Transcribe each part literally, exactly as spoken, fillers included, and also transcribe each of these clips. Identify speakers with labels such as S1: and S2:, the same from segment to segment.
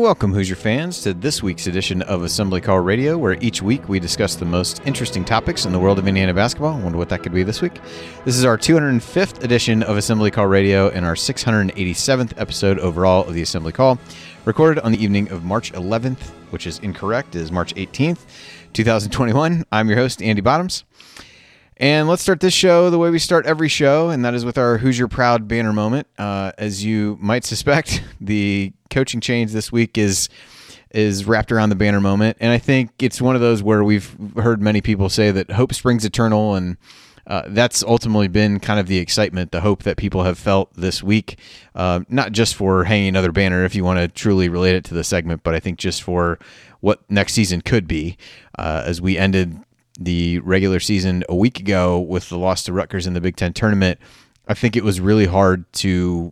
S1: Welcome, Hoosier fans, to this week's edition of Assembly Call Radio, where each week we discuss the most interesting topics in the world of Indiana basketball. I wonder what that could be this week. This is our two hundred fifth edition of Assembly Call Radio and our six hundred eighty-seventh episode overall of the Assembly Call, recorded on the evening of March eleventh, which is incorrect. It is March eighteenth, twenty twenty-one. I'm your host, Andy Bottoms. And let's start this show the way we start every show, and that is with our Hoosier Proud banner moment. Uh, as you might suspect, the coaching change this week is is wrapped around the banner moment, and I think it's one of those where we've heard many people say that hope springs eternal, and uh, that's ultimately been kind of the excitement, the hope that people have felt this week, uh, not just for hanging another banner if you want to truly relate it to the segment, but I think just for what next season could be, uh, as we ended the regular season a week ago with the loss to Rutgers in the Big Ten tournament. I think it was really hard to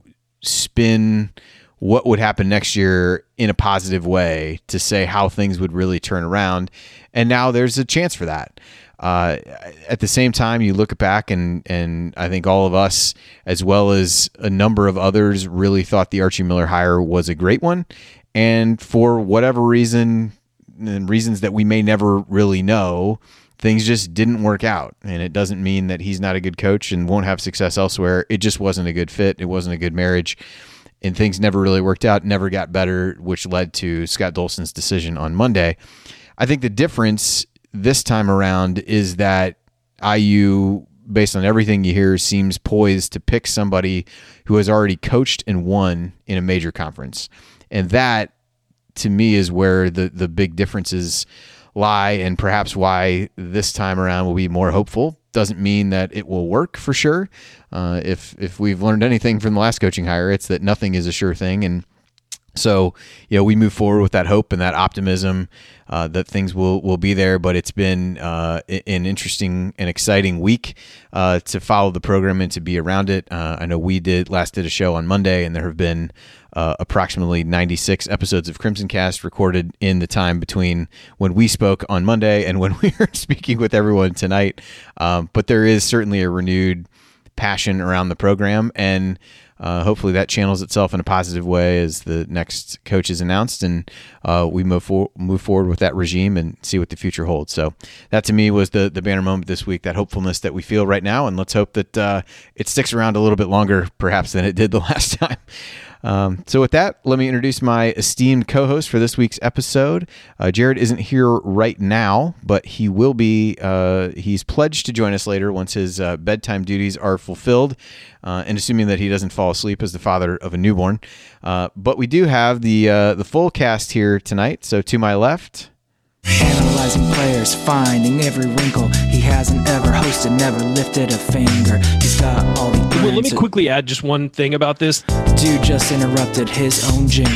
S1: spin what would happen next year in a positive way to say how things would really turn around. And now there's a chance for that. Uh, at the same time, you look back and, and I think all of us, as well as a number of others, really thought the Archie Miller hire was a great one. And for whatever reason, and reasons that we may never really know, things just didn't work out. And it doesn't mean that he's not a good coach and won't have success elsewhere. It just wasn't a good fit. It wasn't a good marriage. And things never really worked out, never got better, which led to Scott Dolson's decision on Monday. I think the difference this time around is that I U, based on everything you hear, seems poised to pick somebody who has already coached and won in a major conference. And that, to me, is where the, the big differences lie, and perhaps why this time around will be more hopeful. Doesn't mean that it will work for sure. Uh, if if we've learned anything from the last coaching hire, it's that nothing is a sure thing. And so, you know, we move forward with that hope and that optimism uh, that things will, will be there. But it's been uh, an interesting and exciting week uh, to follow the program and to be around it. Uh, I know we did last did a show on Monday, and there have been uh, approximately ninety-six episodes of Crimson Cast recorded in the time between when we spoke on Monday and when we are speaking with everyone tonight. Um, but there is certainly a renewed passion around the program, and Uh, hopefully that channels itself in a positive way as the next coach is announced, and uh, we move, for, move forward with that regime and see what the future holds. So that, to me, was the, the banner moment this week, that hopefulness that we feel right now, and let's hope that uh, it sticks around a little bit longer, perhaps, than it did the last time. Um, so with that, let me introduce my esteemed co-host for this week's episode. Uh, Jared isn't here right now, but he will be. Uh, he's pledged to join us later once his uh, bedtime duties are fulfilled, uh, and assuming that he doesn't fall asleep as the father of a newborn. Uh, but we do have the uh, the full cast here tonight. So to my left,
S2: analyzing players, finding every wrinkle. He hasn't ever hosted, never lifted a finger. He's got all the
S3: well, let me quickly add just one thing about this.
S2: Dude just interrupted his own jingle.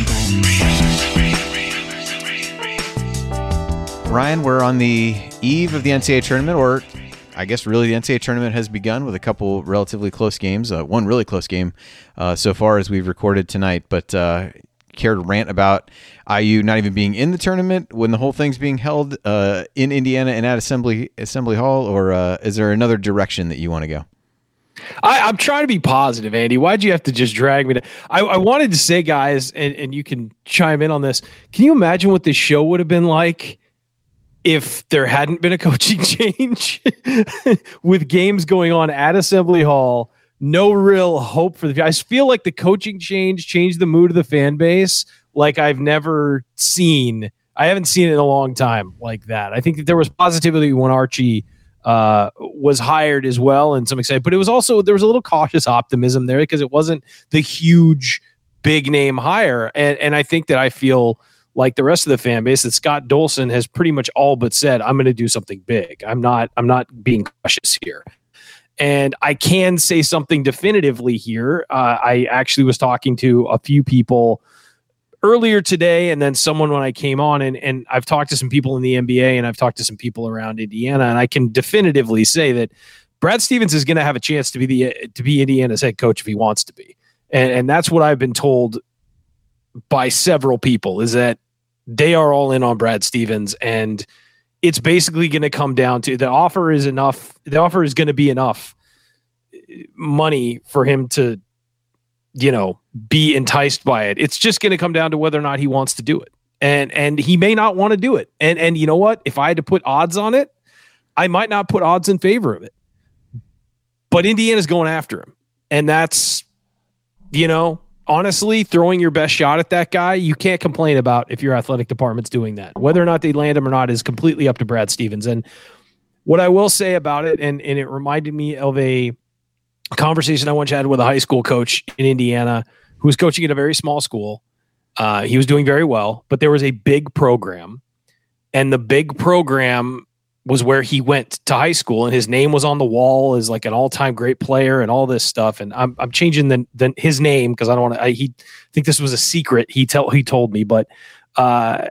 S1: Ryan, we're on the eve of the N C double A tournament, or I guess really the N C double A tournament has begun with a couple relatively close games. Uh, one really close game uh, so far as we've recorded tonight, but uh, care to rant about I U not even being in the tournament when the whole thing's being held uh, in Indiana and at Assembly Assembly Hall, or uh, is there another direction that you want to go?
S3: I, I'm trying to be positive, Andy. Why'd you have to just drag me to? I, I wanted to say, guys, and, and you can chime in on this. Can you imagine what this show would have been like if there hadn't been a coaching change with games going on at Assembly Hall? No real hope for the. I feel like the coaching change changed the mood of the fan base like I've never seen. I haven't seen it in a long time like that. I think that there was positivity when Archie uh, was hired as well, and some excitement, but it was also, there was a little cautious optimism there because it wasn't the huge big name hire. And, and I think that I feel like the rest of the fan base that Scott Dolson has pretty much all but said, I'm going to do something big. I'm not, I'm not being cautious here. And I can say something definitively here. Uh, I actually was talking to a few people earlier today, and then someone when I came on, and, and I've talked to some people in the N B A, and I've talked to some people around Indiana, and I can definitively say that Brad Stevens is going to have a chance to be the to be Indiana's head coach if he wants to be. And, and that's what I've been told by several people, is that they are all in on Brad Stevens, and it's basically going to come down to the offer is enough. The offer is going to be enough money for him to you know, be enticed by it. It's just going to come down to whether or not he wants to do it. And and he may not want to do it. And and you know what? If I had to put odds on it, I might not put odds in favor of it. But Indiana's going after him. And that's, you know, honestly, throwing your best shot at that guy, you can't complain about if your athletic department's doing that. Whether or not they land him or not is completely up to Brad Stevens. And what I will say about it, and, and it reminded me of a conversation I once had with a high school coach in Indiana who was coaching at a very small school. Uh, he was doing very well, but there was a big program, and the big program was where he went to high school, and his name was on the wall as like an all-time great player and all this stuff. And I'm I'm changing the, the his name because I don't want to. I he think this was a secret. He tell he told me, but uh,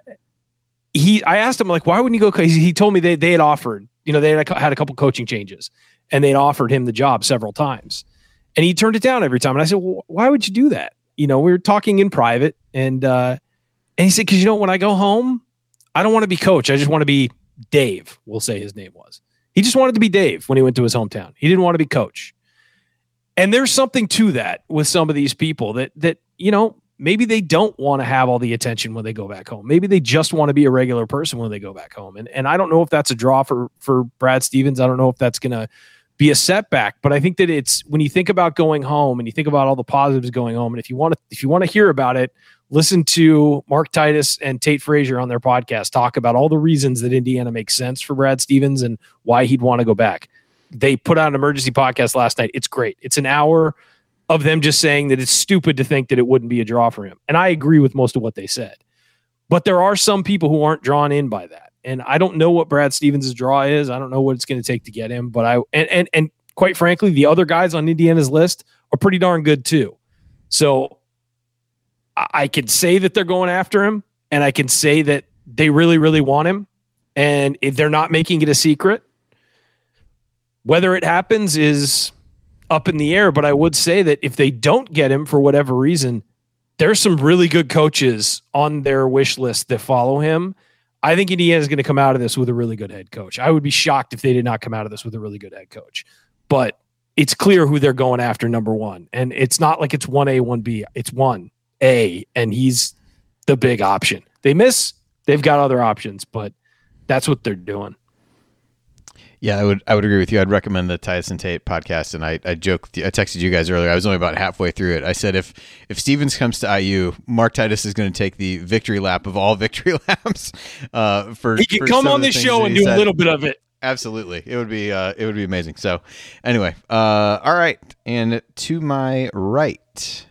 S3: he I asked him like, why wouldn't you go? He, he told me they they had offered, you know, they had, had a couple coaching changes, and they'd offered him the job several times, and he turned it down every time. And I said, well, why would you do that? You know, we were talking in private, and uh, and he said, because, you know, when I go home, I don't want to be coach. I just want to be Dave, we'll say his name was. He just wanted to be Dave when he went to his hometown. He didn't want to be coach. And there's something to that with some of these people that, that you know, maybe they don't want to have all the attention when they go back home. Maybe they just want to be a regular person when they go back home. And and I don't know if that's a draw for, for Brad Stevens. I don't know if that's going to be a setback, but I think that it's, when you think about going home and you think about all the positives going home, and if you want to, if you want to hear about it, listen to Mark Titus and Tate Frazier on their podcast talk about all the reasons that Indiana makes sense for Brad Stevens and why he'd want to go back. They put out an emergency podcast last night. It's great. It's an hour of them just saying that it's stupid to think that it wouldn't be a draw for him. And I agree with most of what they said. But there are some people who aren't drawn in by that. And I don't know what Brad Stevens' draw is. I don't know what it's going to take to get him. But I and, and and quite frankly, the other guys on Indiana's list are pretty darn good too. So I can say that they're going after him, and I can say that they really, really want him. And if they're not making it a secret, whether it happens is up in the air. But I would say that if they don't get him for whatever reason, there's some really good coaches on their wish list that follow him. I think Indiana is going to come out of this with a really good head coach. I would be shocked if they did not come out of this with a really good head coach. But it's clear who they're going after, number one. And it's not like it's one A, one B. It's one A, and he's the big option. They miss, they've got other options, but that's what they're doing.
S1: Yeah, I would I would agree with you. I'd recommend the Titus and Tate podcast, and I I joked, I texted you guys earlier. I was only about halfway through it. I said if if Stevens comes to I U, Mark Titus is going to take the victory lap of all victory laps. Uh, for
S3: he can
S1: for
S3: come on this show and do said. a little bit of it.
S1: Absolutely, it would be uh, it would be amazing. So, anyway, uh, all right, and to my right.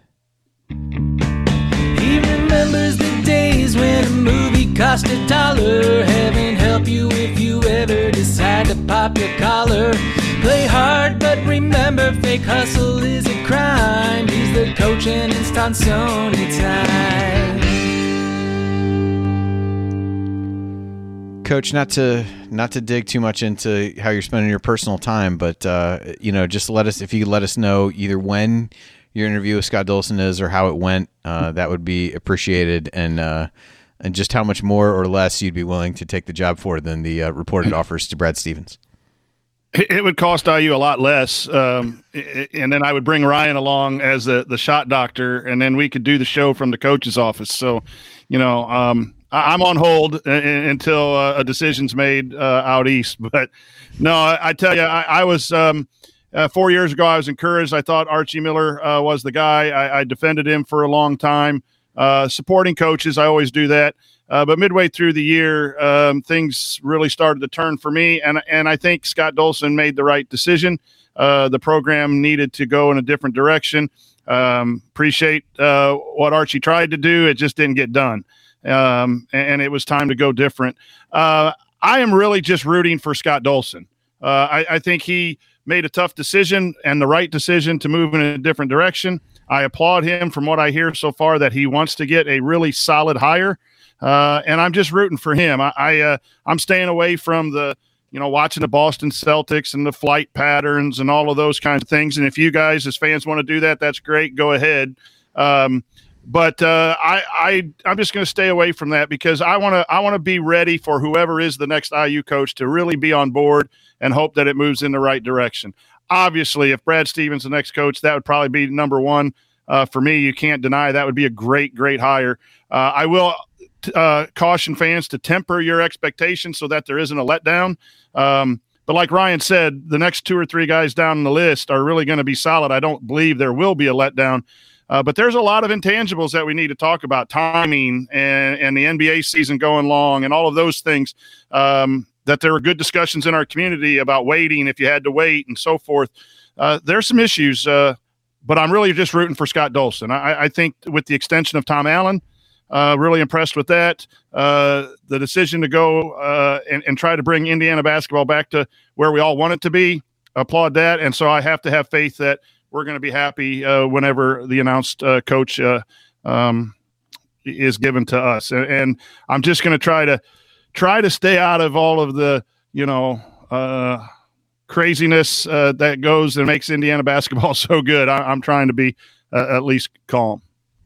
S2: He remembers the days when a movie cost a dollar. Heaven help you if you ever decide to pop your collar. Play hard, but remember, fake hustle is a crime. He's the coach and it's Tonsoni time.
S1: Coach, not to not to dig too much into how you're spending your personal time, but uh, you know, just let us if you could let us know either when your interview with Scott Dolson is or how it went, uh, that would be appreciated, and uh, and just how much more or less you'd be willing to take the job for than the uh, reported offers to Brad Stevens.
S4: It would cost I U a lot less, um, and then I would bring Ryan along as the, the shot doctor, and then we could do the show from the coach's office. So, you know, um, I, I'm on hold uh, until uh, a decision's made uh, out east. But no, I, I tell you, I, I was um, uh, four years ago. I was encouraged. I thought Archie Miller uh, was the guy. I, I defended him for a long time, uh, supporting coaches. I always do that. Uh, but midway through the year, um, things really started to turn for me, and and I think Scott Dolson made the right decision. Uh, the program needed to go in a different direction. Um, appreciate uh, what Archie tried to do; it just didn't get done, um, and, and it was time to go different. Uh, I am really just rooting for Scott Dolson. Uh, I, I think he made a tough decision and the right decision to move in a different direction. I applaud him from what I hear so far that he wants to get a really solid hire. Uh, and I'm just rooting for him. I, I uh, I'm staying away from the, you know, watching the Boston Celtics and the flight patterns and all of those kinds of things. And if you guys as fans want to do that, that's great. Go ahead. Um, but uh, I, I I'm just going to stay away from that because I want to I want to be ready for whoever is the next I U coach to really be on board and hope that it moves in the right direction. Obviously, if Brad Stevens the next coach, that would probably be number one. uh, for me, you can't deny that would be a great, great hire. Uh, I will uh, caution fans to temper your expectations so that there isn't a letdown. Um, but like Ryan said, the next two or three guys down the list are really going to be solid. I don't believe there will be a letdown. Uh, but there's a lot of intangibles that we need to talk about, timing and, and the N B A season going long and all of those things, um, that there were good discussions in our community about waiting if you had to wait and so forth. Uh, there's some issues, uh, but I'm really just rooting for Scott Dolson. I, I think with the extension of Tom Allen, uh, really impressed with that. Uh, the decision to go uh, and, and try to bring Indiana basketball back to where we all want it to be, applaud that. And so I have to have faith that we're going to be happy uh, whenever the announced uh, coach uh, um, is given to us. And, and I'm just going to try to try to stay out of all of the, you know, uh, craziness uh, that goes and makes Indiana basketball so good. I, I'm trying to be uh, at least calm.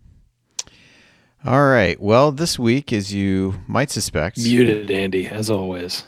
S1: All right. Well, this week, as you might suspect,
S3: muted Andy as always.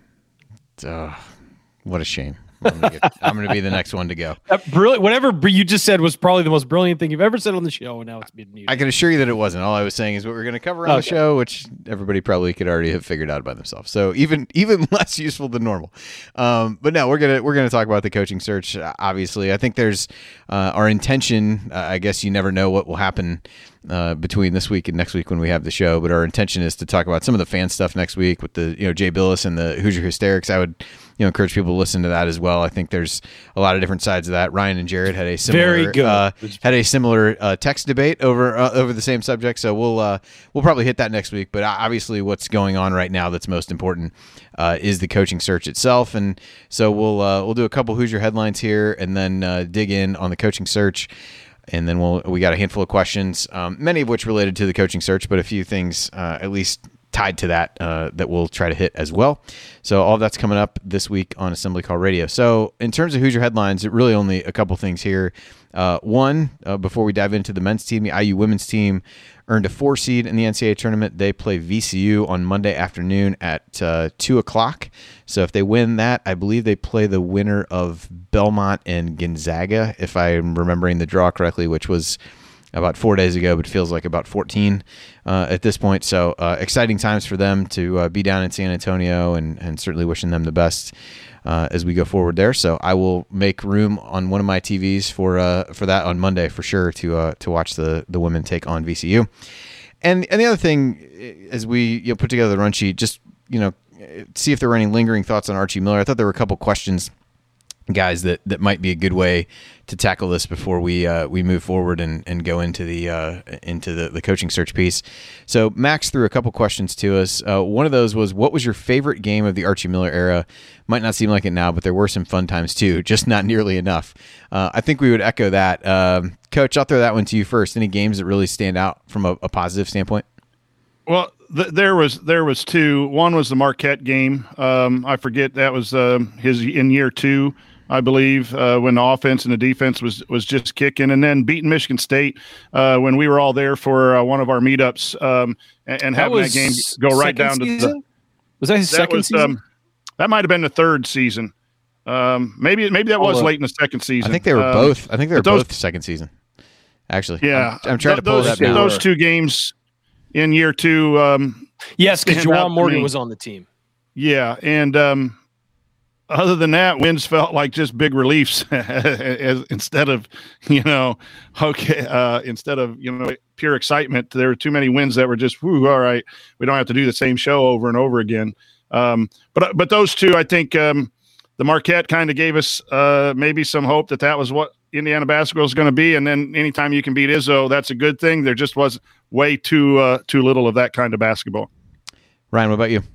S1: Uh, what a shame. I'm gonna, get, I'm gonna be the next one to go.
S3: That brilliant. Whatever you just said was probably the most brilliant thing you've ever said on the show, and now it's being muted.
S1: I can assure you that it wasn't. All I was saying is what we're going to cover on okay. the show, which everybody probably could already have figured out by themselves. So even even less useful than normal. Um, but no, we're gonna we're gonna talk about the coaching search. Obviously, I think there's uh, our intention. Uh, I guess you never know what will happen uh, between this week and next week when we have the show. But our intention is to talk about some of the fan stuff next week with the you know Jay Billis and the Hoosier Hysterics. I would. You know, encourage people to listen to that as well. I think there's a lot of different sides of that. Ryan and Jared had a similar
S3: Very good.
S1: Uh, had a similar uh, text debate over uh, over the same subject. So we'll uh, we'll probably hit that next week. But obviously, what's going on right now that's most important uh, is the coaching search itself. And so we'll uh, we'll do a couple Hoosier headlines here, and then uh, dig in on the coaching search. And then we'll we got a handful of questions, um, many of which related to the coaching search, but a few things uh, at least tied to that uh, that we'll try to hit as well. So all of that's coming up this week on Assembly Call Radio. So in terms of Hoosier headlines, it really only a couple things here. Uh, one, uh, before we dive into the men's team, the I U women's team earned a four seed in the N C double A tournament. They play V C U on Monday afternoon at uh, two o'clock. So if they win that, I believe they play the winner of Belmont and Gonzaga, if I'm remembering the draw correctly, which was about four days ago, but it feels like about fourteen uh, at this point. So uh, exciting times for them to uh, be down in San Antonio, and, and certainly wishing them the best uh, as we go forward there. So I will make room on one of my T Vs for uh, for that on Monday for sure to uh, to watch the the women take on V C U. And and the other thing, as we you know, put together the run sheet, just you know see if there were any lingering thoughts on Archie Miller. I thought there were a couple questions, guys, that, that might be a good way to tackle this before we uh, we move forward and, and go into the uh, into the, the coaching search piece. So Max threw a couple questions to us. Uh, one of those was, what was your favorite game of the Archie Miller era? Might not seem like it now, but there were some fun times too, just not nearly enough. Uh, I think we would echo that. Um, Coach, I'll throw that one to you first. Any games that really stand out from a, a positive standpoint?
S4: Well, th- there was there was two. One was the Marquette game. Um, I forget, that was um, his in year two, I believe, uh, when the offense and the defense was was just kicking, and then beating Michigan State uh, when we were all there for uh, one of our meetups, um, and, and having that game go right down
S3: season?
S4: to the.
S3: Was that his
S4: that
S3: second
S4: was,
S3: season?
S4: Um, that might have been the third season. Um, maybe maybe that was
S3: oh,
S4: late in the second season.
S1: I think they were
S4: um,
S1: both. I think they were
S4: those,
S1: both second season. Actually,
S4: yeah.
S1: I'm, I'm trying
S4: th-
S1: to pull
S4: those,
S1: it up now.
S4: Those two games in year two. Um,
S3: yes, because
S4: stand out
S3: Juwan
S4: to
S3: Morgan
S4: me.
S3: was on the team.
S4: Yeah, and um, other than that, wins felt like just big reliefs as, instead of, you know, okay, uh, instead of, you know, pure excitement. There were too many wins that were just, whoo, all right, we don't have to do the same show over and over again. Um, but but those two, I think um, the Marquette kind of gave us uh, maybe some hope that that was what Indiana basketball is going to be. And then anytime you can beat Izzo, that's a good thing. There just was way too uh, too little of that kind of basketball.
S1: Ryan, what about you?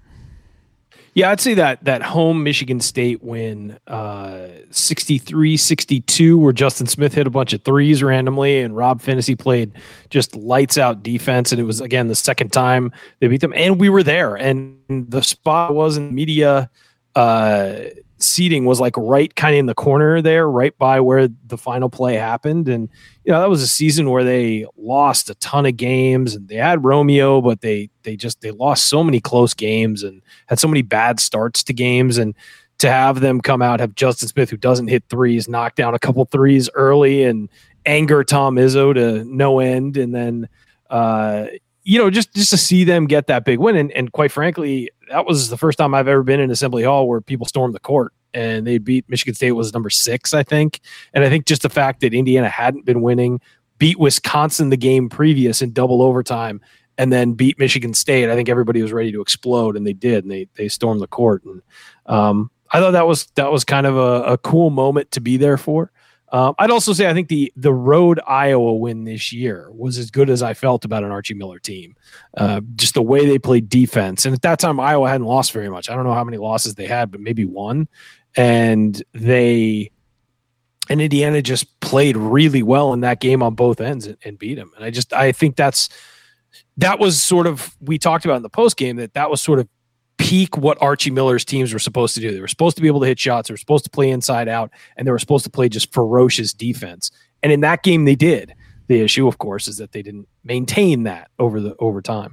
S3: Yeah, I'd say that that home Michigan State win, uh, sixty-three sixty-two, where Justin Smith hit a bunch of threes randomly and Rob Finney played just lights out defense. And it was, again, the second time they beat them. And we were there. And the spot was in media uh, seating was like right kind of in the corner there, right by where the final play happened. And, you know, that was a season where they lost a ton of games, and they had Romeo, but they they just they lost so many close games and had so many bad starts to games. And to have them come out, have Justin Smith, who doesn't hit threes, knock down a couple threes early and anger Tom Izzo to no end. And then, uh, you know, just, just to see them get that big win. And, and quite frankly, that was the first time I've ever been in Assembly Hall where people stormed the court, and they beat Michigan State was number six, I think. And I think just the fact that Indiana hadn't been winning, beat Wisconsin the game previous in double overtime, and then beat Michigan State. I think everybody was ready to explode, and they did, and they, they stormed the court. And, um, I thought that was, that was kind of a, a cool moment to be there for. Um, I'd also say I think the the road Iowa win this year was as good as I felt about an Archie Miller team. Uh, just the way they played defense. And at that time, Iowa hadn't lost very much. I don't know how many losses they had, but maybe one. And they and Indiana just played really well in that game on both ends and, and beat them. And I just I think that's that was sort of, we talked about in the post game, that that was sort of peak what Archie Miller's teams were supposed to do. They were supposed to be able to hit shots. They were supposed to play inside out, and they were supposed to play just ferocious defense. And in that game, they did. The issue, of course, is that they didn't maintain that over the over time.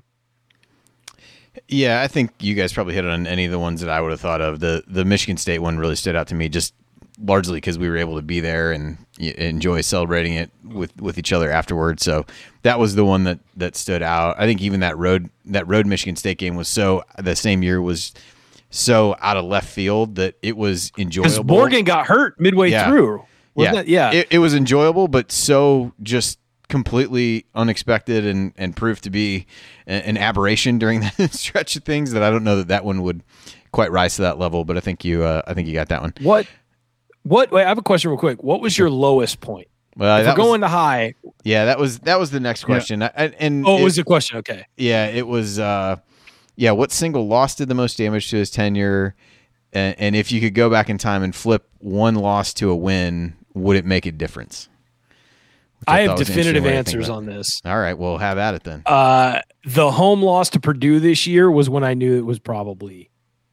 S1: Yeah, I think you guys probably hit on any of the ones that I would have thought of. The the Michigan State one really stood out to me, just largely because we were able to be there and enjoy celebrating it with, with each other afterwards. So that was the one that, that stood out. I think even that road that road Michigan State game was so the same year was so out of left field that it was enjoyable.
S3: Because Morgan got hurt midway
S1: yeah.
S3: through.
S1: Yeah,
S3: that? yeah.
S1: It, it was enjoyable, but so just completely unexpected and, and proved to be an aberration during that stretch of things that I don't know that that one would quite rise to that level. But I think you uh, I think you got that one.
S3: What? What? Wait, I have a question real quick. What was your lowest point?
S1: Well,
S3: if
S1: that
S3: we're going
S1: was,
S3: to high.
S1: Yeah, that was that was the next question. Yeah. I, and
S3: oh, it,
S1: it
S3: was the question. Okay.
S1: Yeah, it was. Uh, yeah, what single loss did the most damage to his tenure? And, and if you could go back in time and flip one loss to a win, would it make a difference?
S3: I, I have definitive answers on this.
S1: All right, well, have at it then.
S3: Uh, the home loss to Purdue this year was when I knew it was probably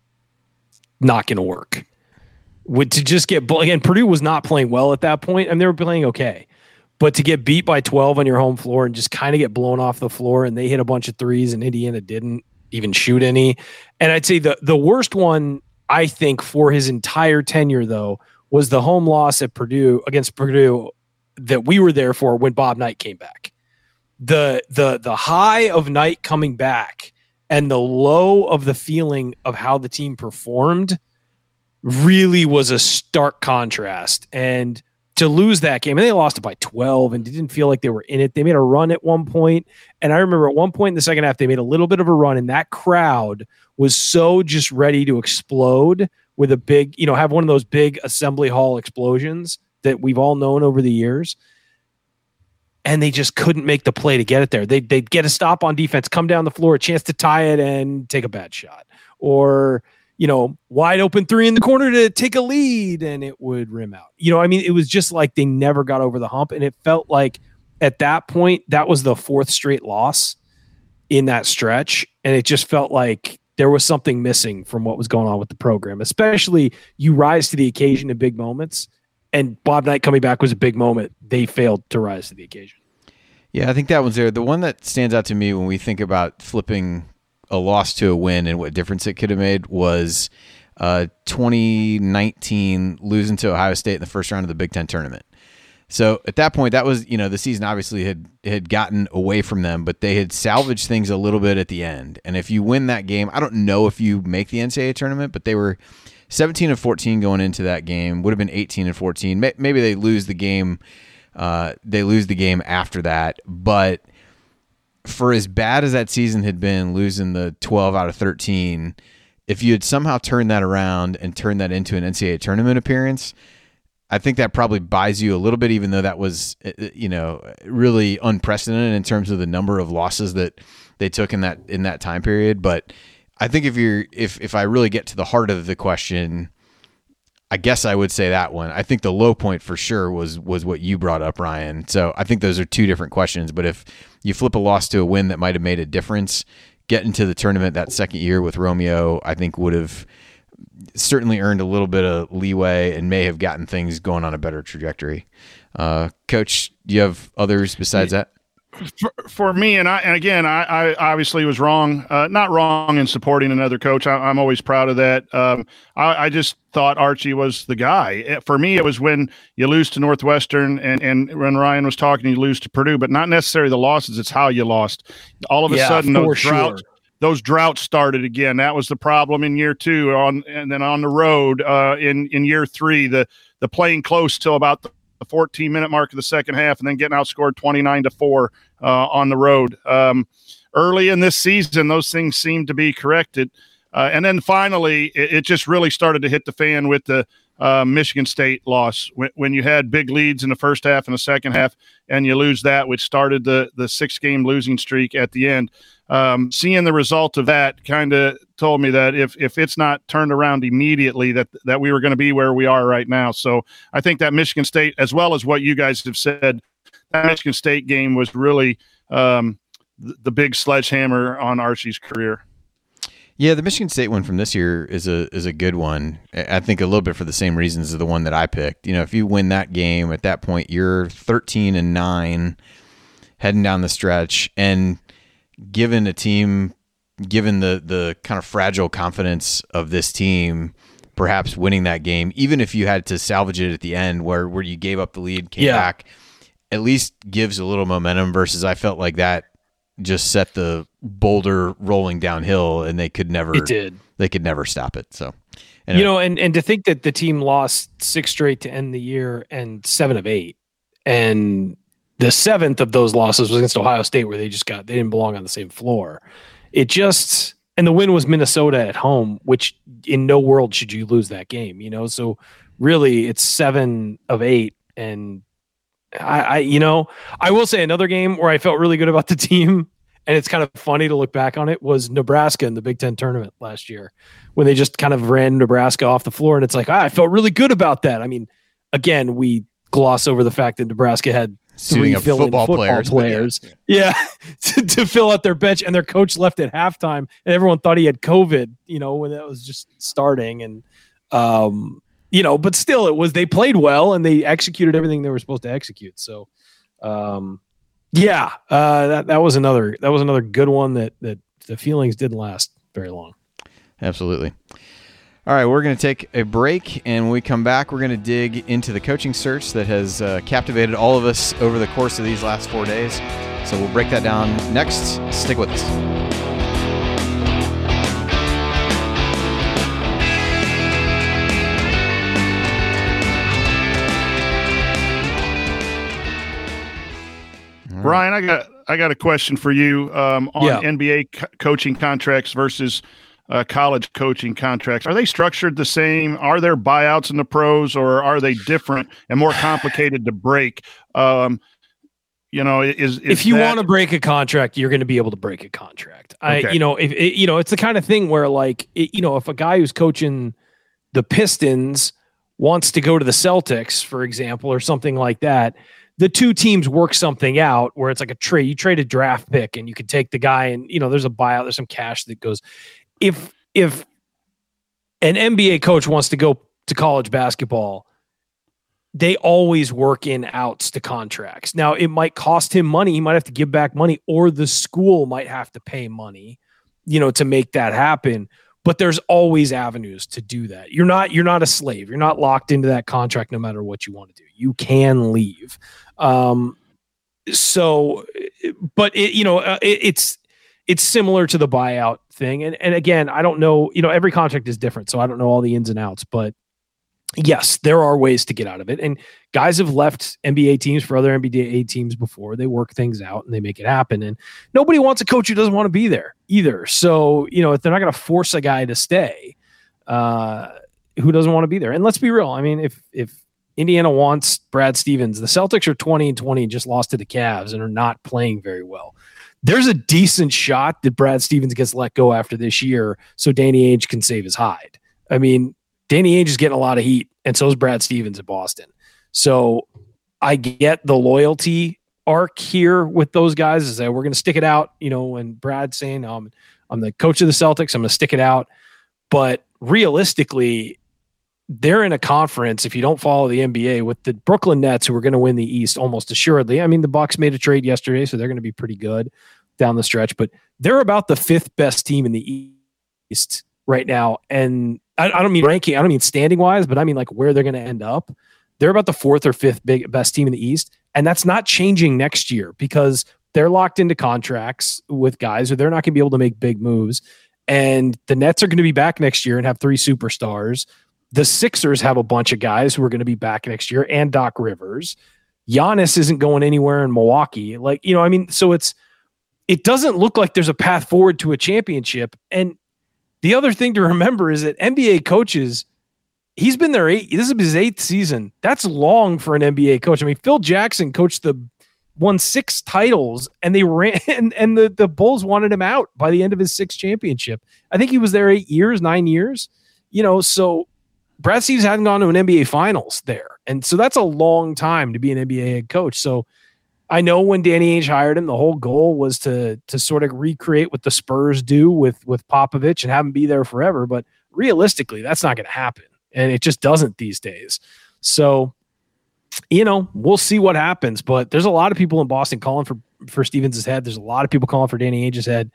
S3: not going to work. Would to just get again, Purdue was not playing well at that point, and they were playing okay. But to get beat by twelve on your home floor and just kind of get blown off the floor, and they hit a bunch of threes, and Indiana didn't even shoot any. And I'd say the the worst one, I think, for his entire tenure, though, was the home loss at Purdue against Purdue that we were there for when Bob Knight came back. The the the high of Knight coming back and the low of the feeling of how the team performed really was a stark contrast. And to lose that game, and they lost it by twelve, and didn't feel like they were in it. They made a run at one point, and I remember at one point in the second half, they made a little bit of a run, and that crowd was so just ready to explode with a big, you know, have one of those big Assembly Hall explosions that we've all known over the years. And they just couldn't make the play to get it there. They'd, they'd get a stop on defense, come down the floor, a chance to tie it, and take a bad shot. Or, you know, wide open three in the corner to take a lead, and it would rim out. You know, I mean, it was just like they never got over the hump, and it felt like at that point, that was the fourth straight loss in that stretch, and it just felt like there was something missing from what was going on with the program, especially you rise to the occasion in big moments, and Bob Knight coming back was a big moment. They failed to rise to the occasion.
S1: Yeah, I think that one's there. The one that stands out to me when we think about flipping a loss to a win and what difference it could have made was uh, twenty nineteen losing to Ohio State in the first round of the Big Ten tournament. So at that point, that was, you know, the season obviously had, had gotten away from them, but they had salvaged things a little bit at the end. And if you win that game, I don't know if you make the N C double A tournament, but they were seventeen and fourteen going into that game, would have been eighteen and fourteen. Maybe they lose the game. Uh, they lose the game after that, but for as bad as that season had been, losing the twelve out of thirteen, if you had somehow turned that around and turned that into an N C double A tournament appearance, I think that probably buys you a little bit, even though that was, you know, really unprecedented in terms of the number of losses that they took in that in that time period. But I think if you're if if I really get to the heart of the question, I guess I would say that one. I think the low point for sure was was what you brought up, Ryan. So I think those are two different questions. But if you flip a loss to a win that might have made a difference, getting to the tournament that second year with Romeo, I think would have certainly earned a little bit of leeway and may have gotten things going on a better trajectory. Uh, Coach, do you have others besides that?
S4: for, for me, and I, and again, I, I obviously was wrong, uh, not wrong in supporting another coach. I, I'm always proud of that. Um, I, I just thought Archie was the guy. For me, it was when you lose to Northwestern, and, and when Ryan was talking, you lose to Purdue, but not necessarily the losses. It's how you lost. All of a
S3: yeah,
S4: sudden, those
S3: sure.
S4: droughts, those droughts started again. That was the problem in year two, on and then on the road uh, in in year three, the the playing close till about the the fourteen minute mark of the second half, and then getting outscored twenty-nine to four uh, on the road. Um, early in this season, those things seemed to be corrected. Uh, and then finally, it, it just really started to hit the fan with the uh, Michigan State loss. When, when you had big leads in the first half and the second half, and you lose that, which started the, the six game losing streak at the end. Um, seeing the result of that kind of told me that if if it's not turned around immediately, that that we were going to be where we are right now. So I think that Michigan State, as well as what you guys have said, that Michigan State game was really um, the, the big sledgehammer on Archie's career.
S1: Yeah, the Michigan State one from this year is a is a good one. I think a little bit for the same reasons as the one that I picked. You know, if you win that game at that point, you're thirteen and nine heading down the stretch, and given a team, given the the kind of fragile confidence of this team, perhaps winning that game, even if you had to salvage it at the end where, where you gave up the lead, came
S3: yeah.
S1: back, at least gives a little momentum versus I felt like that just set the boulder rolling downhill and they could never,
S3: it did.
S1: They could never stop it. So, anyway.
S3: You know, and, and to think that the team lost six straight to end the year and seven of eight, and the seventh of those losses was against Ohio State, where they just got, they didn't belong on the same floor. It just, and the win was Minnesota at home, which in no world should you lose that game, you know? So really it's seven of eight. And I, I, you know, I will say another game where I felt really good about the team, and it's kind of funny to look back on it, was Nebraska in the Big Ten tournament last year, when they just kind of ran Nebraska off the floor. And it's like, ah, I felt really good about that. I mean, again, we gloss over the fact that Nebraska had three football, football players, players. Yeah, yeah to, to fill out their bench, and their coach left at halftime, and everyone thought he had COVID, you know, when that was just starting. And, um, you know, but still it was, they played well and they executed everything they were supposed to execute. So, um, yeah, uh, that, that was another, that was another good one that, that the feelings didn't last very long.
S1: Absolutely. All right, we're going to take a break, and when we come back, we're going to dig into the coaching search that has uh, captivated all of us over the course of these last four days. So we'll break that down next. Stick with us.
S4: Ryan, I got I got a question for you um, on
S3: yeah.
S4: N B A co- coaching contracts versus Uh, college coaching contracts. Are they structured the same? Are there buyouts in the pros, or are they different and more complicated to break? Um, you know, is, is
S3: if you
S4: that...
S3: want to break a contract, you're going to be able to break a contract.
S4: Okay.
S3: I, you know, if it, you know, it's the kind of thing where, like, it, you know, if a guy who's coaching the Pistons wants to go to the Celtics, for example, or something like that, the two teams work something out where it's like a trade. You trade a draft pick, and you can take the guy, and you know, there's a buyout, there's some cash that goes. If if an N B A coach wants to go to college basketball, they always work in outs to contracts. Now, it might cost him money. He might have to give back money, or the school might have to pay money, you know, to make that happen. But there's always avenues to do that. You're not you're not a slave. You're not locked into that contract no matter what you want to do. You can leave. Um, so, but it, you know, uh, it, it's it's similar to the buyout thing. And, and again, I don't know, you know, every contract is different, so I don't know all the ins and outs, but yes, there are ways to get out of it. And guys have left N B A teams for other N B A teams before. They work things out and they make it happen. And nobody wants a coach who doesn't want to be there either. So, you know, if they're not going to force a guy to stay, uh, who doesn't want to be there? And let's be real. I mean, if, if Indiana wants Brad Stevens, the Celtics are twenty and twenty, just lost to the Cavs and are not playing very well. There's a decent shot that Brad Stevens gets let go after this year so Danny Ainge can save his hide. I mean, Danny Ainge is getting a lot of heat, and so is Brad Stevens at Boston. So I get the loyalty arc here with those guys, is that we're going to stick it out, you know, and Brad's saying, um, I'm the coach of the Celtics, I'm going to stick it out. But realistically, they're in a conference, if you don't follow the N B A, with the Brooklyn Nets, who are going to win the East almost assuredly. I mean, the Bucks made a trade yesterday, so they're going to be pretty good down the stretch, but they're about the fifth best team in the East right now. And I, I don't mean ranking, I don't mean standing wise, but I mean like where they're going to end up. They're about the fourth or fifth big best team in the East. And that's not changing next year because they're locked into contracts with guys or they're not going to be able to make big moves. And the Nets are going to be back next year and have three superstars. The Sixers have a bunch of guys who are going to be back next year and Doc Rivers. Giannis isn't going anywhere in Milwaukee. Like, you know, I mean, so it's, it doesn't look like there's a path forward to a championship. And the other thing to remember is that N B A coaches, he's been there eight, this is his eighth season. That's long for an N B A coach. I mean, Phil Jackson coached the, won six titles and they ran, and, and the, the Bulls wanted him out by the end of his sixth championship. I think he was there eight years, nine years, you know, so Brad Stevens hadn't gone to an N B A finals there. And so that's a long time to be an N B A head coach. So I know when Danny Ainge hired him, the whole goal was to, to sort of recreate what the Spurs do with, with Popovich and have him be there forever. But realistically, that's not going to happen. And it just doesn't these days. So, you know, we'll see what happens, but there's a lot of people in Boston calling for, for Stevens' head. There's a lot of people calling for Danny Ainge's head.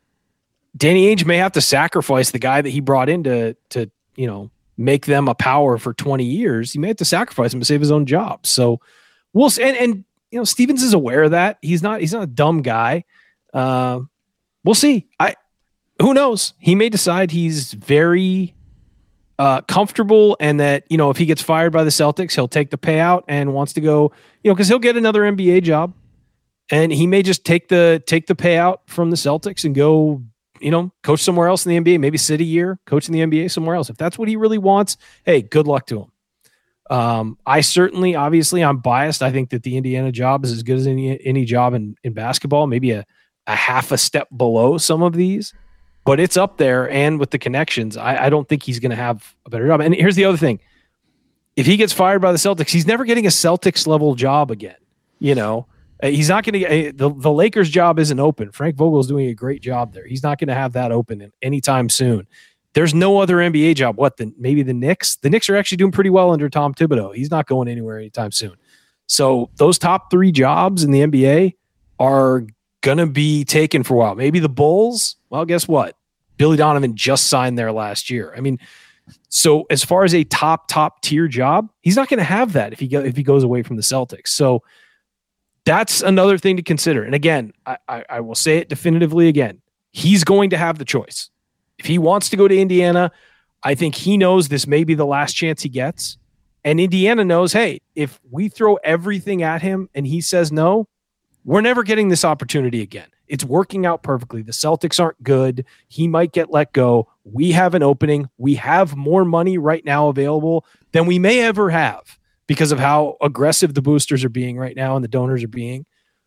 S3: Danny Ainge may have to sacrifice the guy that he brought in to, to, you know, make them a power for twenty years. He may have to sacrifice him to save his own job. So we'll see. And, and, you know, Stevens is aware of that. He's not, he's not a dumb guy. Uh, we'll see. I, who knows? He may decide he's very, Uh, comfortable and that, you know, if he gets fired by the Celtics, he'll take the payout and wants to go, you know, because he'll get another N B A job and he may just take the take the payout from the Celtics and go, you know, coach somewhere else in the N B A, maybe sit a year, coach in the N B A somewhere else. If that's what he really wants, hey, good luck to him. Um, I certainly, obviously, I'm biased. I think that the Indiana job is as good as any any job in, in basketball, maybe a, a half a step below some of these. But it's up there, and with the connections, I, I don't think he's going to have a better job. And here's the other thing. If he gets fired by the Celtics, he's never getting a Celtics-level job again. You know, uh, he's not going to get – the the Lakers job isn't open. Frank Vogel's doing a great job there. He's not going to have that open anytime soon. There's no other N B A job. What, the, maybe the Knicks? The Knicks are actually doing pretty well under Tom Thibodeau. He's not going anywhere anytime soon. So those top three jobs in the N B A are – going to be taken for a while. Maybe the Bulls. Well, guess what? Billy Donovan just signed there last year. I mean, so as far as a top, top tier job, he's not going to have that if he go, if he goes away from the Celtics. So that's another thing to consider. And again, I, I, I will say it definitively again. He's going to have the choice. If he wants to go to Indiana, I think he knows this may be the last chance he gets. And Indiana knows, hey, if we throw everything at him and he says no, we're never getting this opportunity again. It's working out perfectly. The Celtics aren't good. He might get let go. We have an opening. We have more money right now available than we may ever have because of how aggressive the boosters are being right now and the donors are being.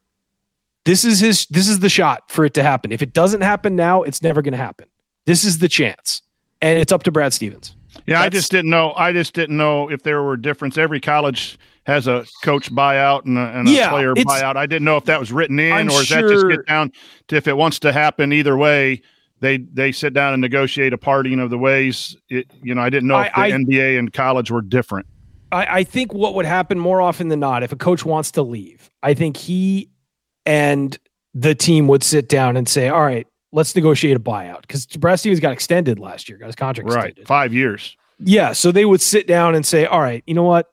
S3: This is his, this is the shot for it to happen. If it doesn't happen now, it's never going to happen. This is the chance. And it's up to Brad Stevens.
S4: Yeah,
S3: That's,
S4: I just didn't know. I just didn't know if there were a difference. Every college has a coach buyout and a, and a
S3: yeah,
S4: player buyout. I didn't know if that was written in
S3: I'm
S4: or is
S3: sure,
S4: that just get down to if it wants to happen either way, they they sit down and negotiate a parting of the ways. It, you know, I didn't know
S3: I,
S4: if the
S3: I,
S4: N B A and college were different.
S3: I, I think what would happen more often than not, if a coach wants to leave, I think he and the team would sit down and say, all right, let's negotiate a buyout. Because Brad Stevens got extended last year, got his contract
S4: right,
S3: extended.
S4: Five years.
S3: Yeah, so they would sit down and say, all right, you know what?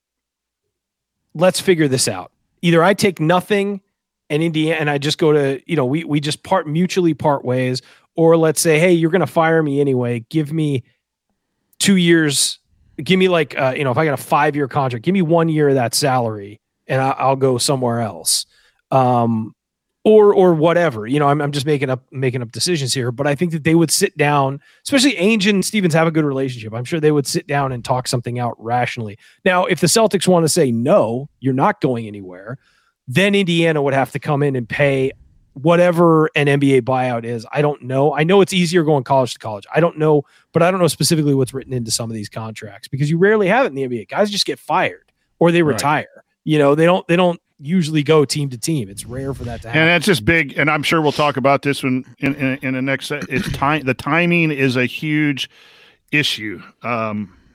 S3: Let's figure this out. Either I take nothing and Indiana and I just go to, you know, we we just part mutually part ways, or let's say, hey, you're going to fire me anyway. Give me two years. Give me like, uh, you know, if I got a five year contract, give me one year of that salary and I, I'll go somewhere else. Um, or, or whatever, you know, I'm, I'm just making up, making up decisions here, but I think that they would sit down, especially Ainge and Stevens have a good relationship. I'm sure they would sit down and talk something out rationally. Now, if the Celtics want to say, no, you're not going anywhere, then Indiana would have to come in and pay whatever an N B A buyout is. I don't know. I know it's easier going college to college. I don't know, but I don't know specifically what's written into some of these contracts because you rarely have it in the N B A. Guys just get fired or they retire. Right. You know, they don't, they don't, usually go team to team. It's rare for that to happen.
S4: And that's just big. And I'm sure we'll talk about this one in, in, in the next set. It's time. The timing is a huge issue. Um,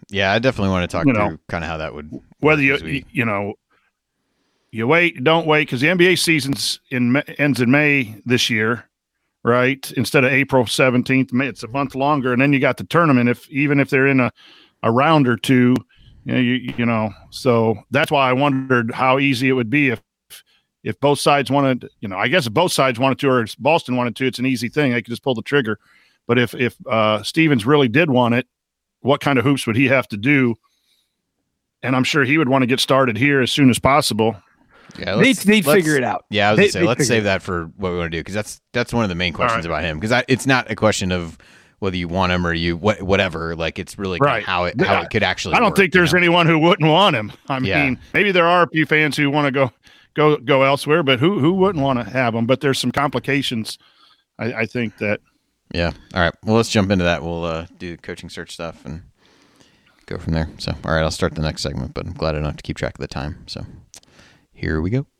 S1: Yeah, I definitely want to talk
S4: you
S1: through
S4: know,
S1: kind of how that would
S4: whether
S1: work
S4: you
S1: as we-
S4: you know you wait, don't wait, because the N B A season's in May, ends in May this year, right? Instead of April seventeenth, May, it's a month longer, and then you got the tournament. If even if they're in a, a round or two, you know, you, you know, so that's why I wondered how easy it would be if if both sides wanted. You know, I guess if both sides wanted to, or if Boston wanted to, it's an easy thing. They could just pull the trigger. But if if uh, Stevens really did want it, what kind of hoops would he have to do? And I'm sure he would want to get started here as soon as possible.
S1: Yeah,
S3: They'd,
S1: let's-
S3: they'd
S1: let's-
S3: figure it out.
S1: Yeah, I was
S3: They-
S1: gonna say
S3: they'd
S1: let's
S3: figure
S1: save
S3: it
S1: that for what we want to do, because that's that's one of the main questions
S4: right.
S1: about him. Because it's not a question of whether you want him or you what whatever. Like it's really kind of
S4: Right.
S1: how it how it could actually.
S4: I don't
S1: work,
S4: think there's
S1: you know?
S4: anyone who wouldn't want him. I mean,
S1: Yeah.
S4: maybe there are a few fans who want to go go go elsewhere, but who who wouldn't want to have him? But there's some complications. I, I think that.
S1: Yeah. All right. Well, let's jump into that. We'll uh, do coaching search stuff and go from there. So, all right, I'll start the next segment, but I'm glad I don't have to keep track of the time. So, here we go.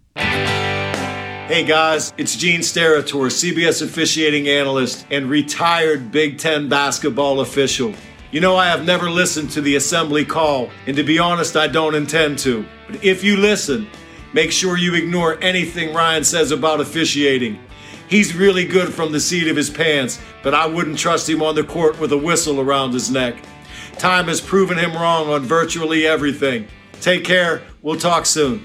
S5: Hey guys, it's Gene Steratore, C B S officiating analyst and retired Big Ten basketball official. You know I have never listened to the assembly call, and to be honest, I don't intend to. But if you listen, make sure you ignore anything Ryan says about officiating. He's really good from the seat of his pants, but I wouldn't trust him on the court with a whistle around his neck. Time has proven him wrong on virtually everything. Take care. We'll talk soon.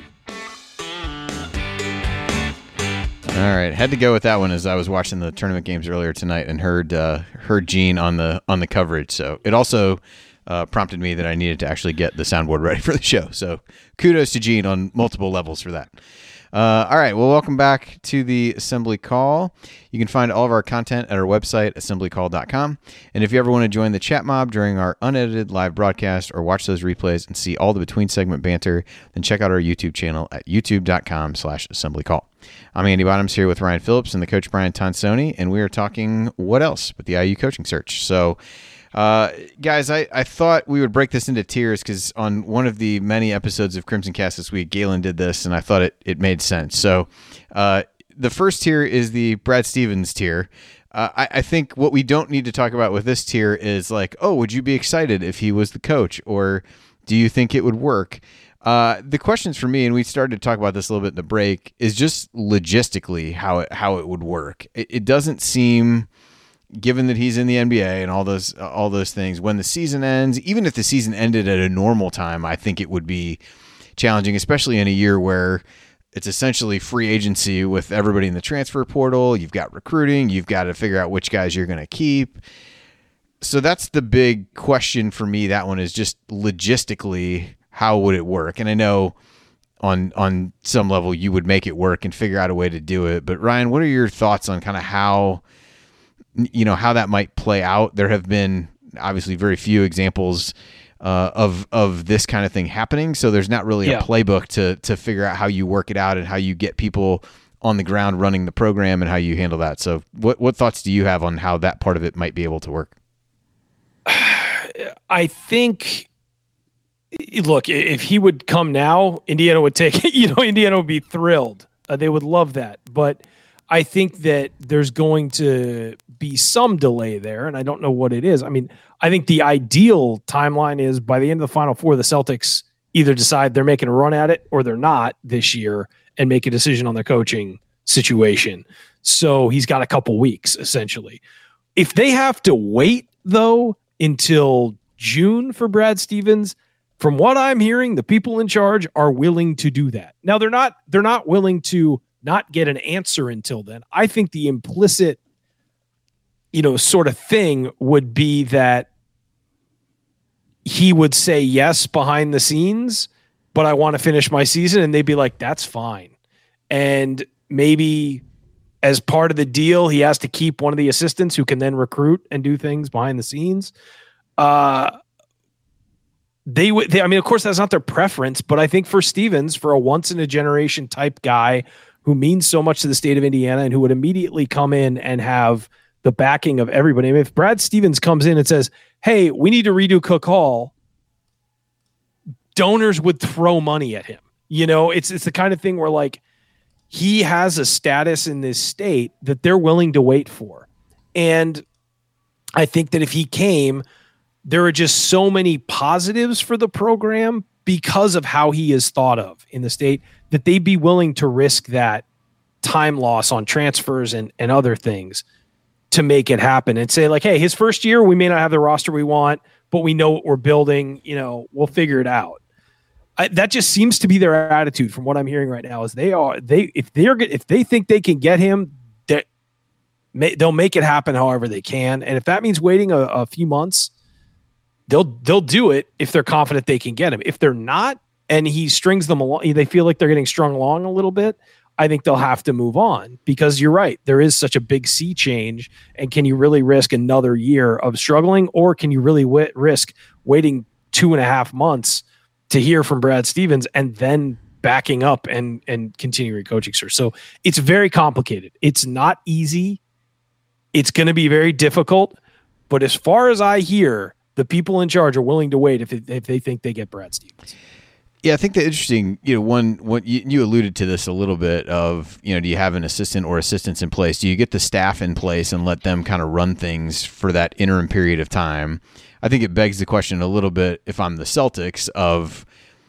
S1: All right, had to go with that one as I was watching the tournament games earlier tonight and heard uh, heard Gene on the on the coverage. So it also uh, prompted me that I needed to actually get the soundboard ready for the show. So kudos to Gene on multiple levels for that. Uh, all right, well, welcome back to the Assembly Call. You can find all of our content at our website, assembly call dot com. And if you ever want to join the chat mob during our unedited live broadcast or watch those replays and see all the between segment banter, then check out our YouTube channel at youtube dot com slash assembly call. I'm Andy Bottoms here with Ryan Phillips and the coach Brian Tonsoni, and we are talking what else but the I U coaching search. So, uh, guys, I, I thought we would break this into tiers because on one of the many episodes of Crimson Cast this week, Galen did this, and I thought it, it made sense. So uh, the first tier is the Brad Stevens tier. Uh, I, I think what we don't need to talk about with this tier is like, oh, would you be excited if he was the coach, or do you think it would work? Uh, the questions for me, and we started to talk about this a little bit in the break, is just logistically how it how it would work. It, it doesn't seem, given that he's in the N B A and all those all those things, when the season ends, even if the season ended at a normal time, I think it would be challenging, especially in a year where it's essentially free agency with everybody in the transfer portal. You've got recruiting. You've got to figure out which guys you're going to keep. So that's the big question for me. That one is just logistically, how would it work? And I know on on some level you would make it work and figure out a way to do it. But Ryan, what are your thoughts on kind of how, you know, how that might play out? There have been obviously very few examples uh, of of this kind of thing happening. So there's not really
S3: Yeah.
S1: a playbook to to figure out how you work it out and how you get people on the ground running the program and how you handle that. So what what thoughts do you have on how that part of it might be able to work?
S3: I think, look, if he would come now, Indiana would take it. You know, Indiana would be thrilled. Uh, they would love that. But I think that there's going to be some delay there, and I don't know what it is. I mean, I think the ideal timeline is by the end of the Final Four, the Celtics either decide they're making a run at it or they're not this year and make a decision on their coaching situation. So he's got a couple weeks, essentially. If they have to wait, though, until June for Brad Stevens, from what I'm hearing, the people in charge are willing to do that. Now, they're not they're not willing to not get an answer until then. I think the implicit, you know, sort of thing would be that he would say yes behind the scenes, but I want to finish my season, and they'd be like, that's fine. And maybe as part of the deal, he has to keep one of the assistants who can then recruit and do things behind the scenes. Uh, they would, they, I mean, of course, that's not their preference, but I think for Stevens, for a once in a generation type guy who means so much to the state of Indiana and who would immediately come in and have the backing of everybody. I mean, if Brad Stevens comes in and says, hey, we need to redo Cook Hall, donors would throw money at him. You know, it's, it's the kind of thing where like, he has a status in this state that they're willing to wait for. And I think that if he came, there are just so many positives for the program because of how he is thought of in the state that they'd be willing to risk that time loss on transfers and, and other things to make it happen and say like, hey, his first year, we may not have the roster we want, but we know what we're building, you know, we'll figure it out. I, that just seems to be their attitude from what I'm hearing right now is they are, they, if they're, if they think they can get him, that may, they'll make it happen however they can. And if that means waiting a, a few months, they'll, they'll do it if they're confident they can get him. If they're not, and he strings them along, they feel like they're getting strung along a little bit, I think they'll have to move on because you're right. There is such a big sea change. And can you really risk another year of struggling, or can you really w- risk waiting two and a half months to hear from Brad Stevens and then backing up and, and continuing coaching search? So it's very complicated. It's not easy. It's going to be very difficult. But as far as I hear, the people in charge are willing to wait if it, if they think they get Brad Stevens.
S1: Yeah, I think the interesting, you know, one, what you, you alluded to this a little bit of, you know, do you have an assistant or assistants in place? Do you get the staff in place and let them kind of run things for that interim period of time? I think it begs the question a little bit, if I'm the Celtics, of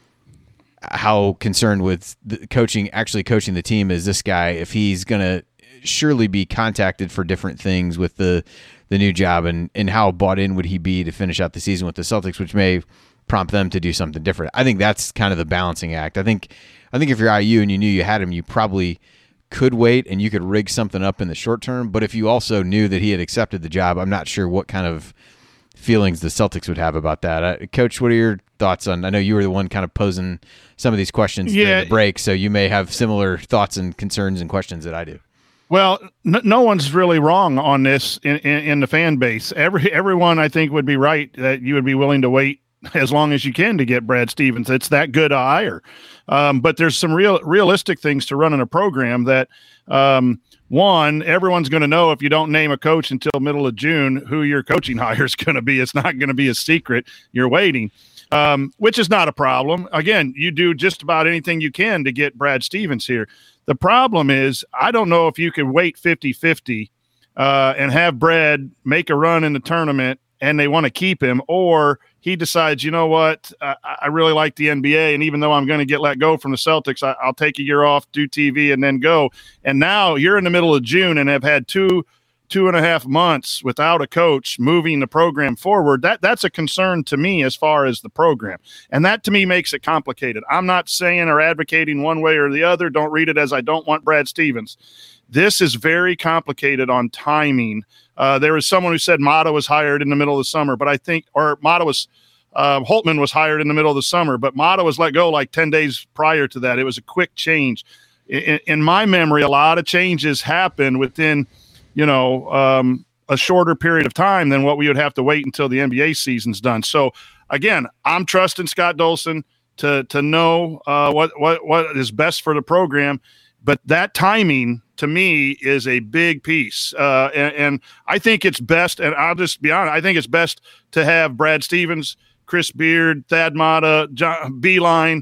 S1: how concerned with the coaching, actually coaching the team is this guy, if he's going to surely be contacted for different things with the, the new job, and, and how bought in would he be to finish out the season with the Celtics, which may prompt them to do something different. I think that's kind of the balancing act. I think I think if you're I U and you knew you had him, you probably could wait and you could rig something up in the short term. But if you also knew that he had accepted the job, I'm not sure what kind of feelings the Celtics would have about that. Uh, Coach, what are your thoughts on, I know you were the one kind of posing some of these questions
S4: yeah.
S1: during the break, so you may have similar thoughts and concerns and questions that I do.
S4: Well, n- no one's really wrong on this in, in, in the fan base. Every Everyone, I think, would be right that you would be willing to wait as long as you can to get Brad Stevens. It's that good a hire. Um, but there's some real realistic things to running a program that, um, one, everyone's going to know if you don't name a coach until middle of June who your coaching hire is going to be. It's not going to be a secret. You're waiting, um, which is not a problem. Again, you do just about anything you can to get Brad Stevens here. The problem is, I don't know if you can wait fifty-fifty uh, and have Brad make a run in the tournament and they want to keep him, or he decides, you know what, uh, I really like the N B A, and even though I'm going to get let go from the Celtics, I, I'll take a year off, do T V, and then go. And now you're in the middle of June and have had two, two and a half months without a coach moving the program forward. That that's a concern to me as far as the program. And that to me makes it complicated. I'm not saying or advocating one way or the other. Don't read it as I don't want Brad Stevens. This is very complicated on timing. Uh, there was someone who said Mata was hired in the middle of the summer, but I think, or Mata was, uh, Holtman was hired in the middle of the summer, but Mata was let go like ten days prior to that. It was a quick change. In, in my memory, a lot of changes happened within, you know, um, a shorter period of time than what we would have to wait until the N B A season's done. So again, I'm trusting Scott Dolson to, to know uh, what, what, what is best for the program, but that timing to me is a big piece. Uh, and, and I think it's best, and I'll just be honest, I think it's best to have Brad Stevens, Chris Beard, Thad Matta, John Beilein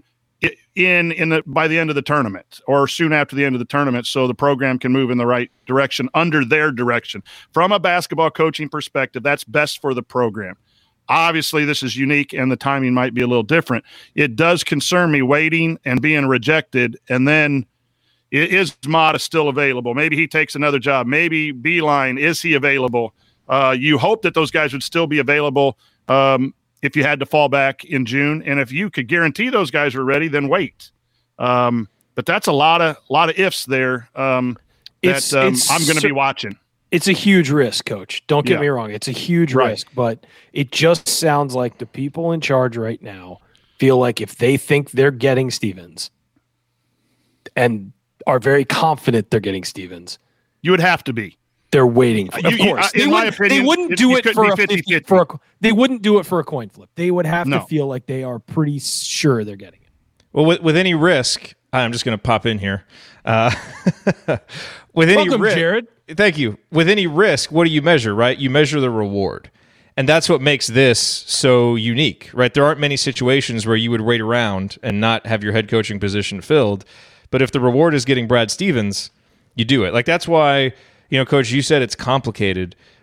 S4: in, in the, by the end of the tournament or soon after the end of the tournament, so the program can move in the right direction under their direction. From a basketball coaching perspective, that's best for the program. Obviously, this is unique and the timing might be a little different. It does concern me waiting and being rejected, and then is Mata still available? Maybe he takes another job. Maybe Beilein, is he available? Uh, you hope that those guys would still be available um, if you had to fall back in June. And if you could guarantee those guys were ready, then wait. Um, but that's a lot of lot of ifs there um, that
S3: It's-
S4: um,
S3: it's
S4: I'm going to
S3: cer-
S4: be watching.
S3: It's a huge risk, Coach. Don't get
S4: Yeah.
S3: me wrong. It's a huge
S4: Right.
S3: risk, but it just sounds like the people in charge right now feel like if they think they're getting Stevens and are very confident they're getting Stevens,
S4: You would have to be.
S3: they're waiting. For,
S4: You-
S3: of
S4: you-
S3: course,
S4: uh,
S3: they,
S4: in my
S3: wouldn't,
S4: opinion,
S3: they wouldn't
S4: it-
S3: do
S4: it
S3: it
S4: couldn't
S3: for
S4: be
S3: a
S4: fifty
S3: fifty
S4: fifty.
S3: for a. They wouldn't do it for a coin flip. They would have
S4: No.
S3: to feel like they are pretty sure they're getting it.
S6: Well, with, with any risk, I'm just going to pop in here. Uh, with any
S3: Welcome,
S6: risk,
S3: Jared.
S6: Thank you. With any risk, what do you measure, right? You measure the reward. And that's what makes this so unique, right? There aren't many situations where you would wait around and not have your head coaching position filled. But if the reward is getting Brad Stevens, you do it. Like, that's why, you know, Coach, you said it's complicated.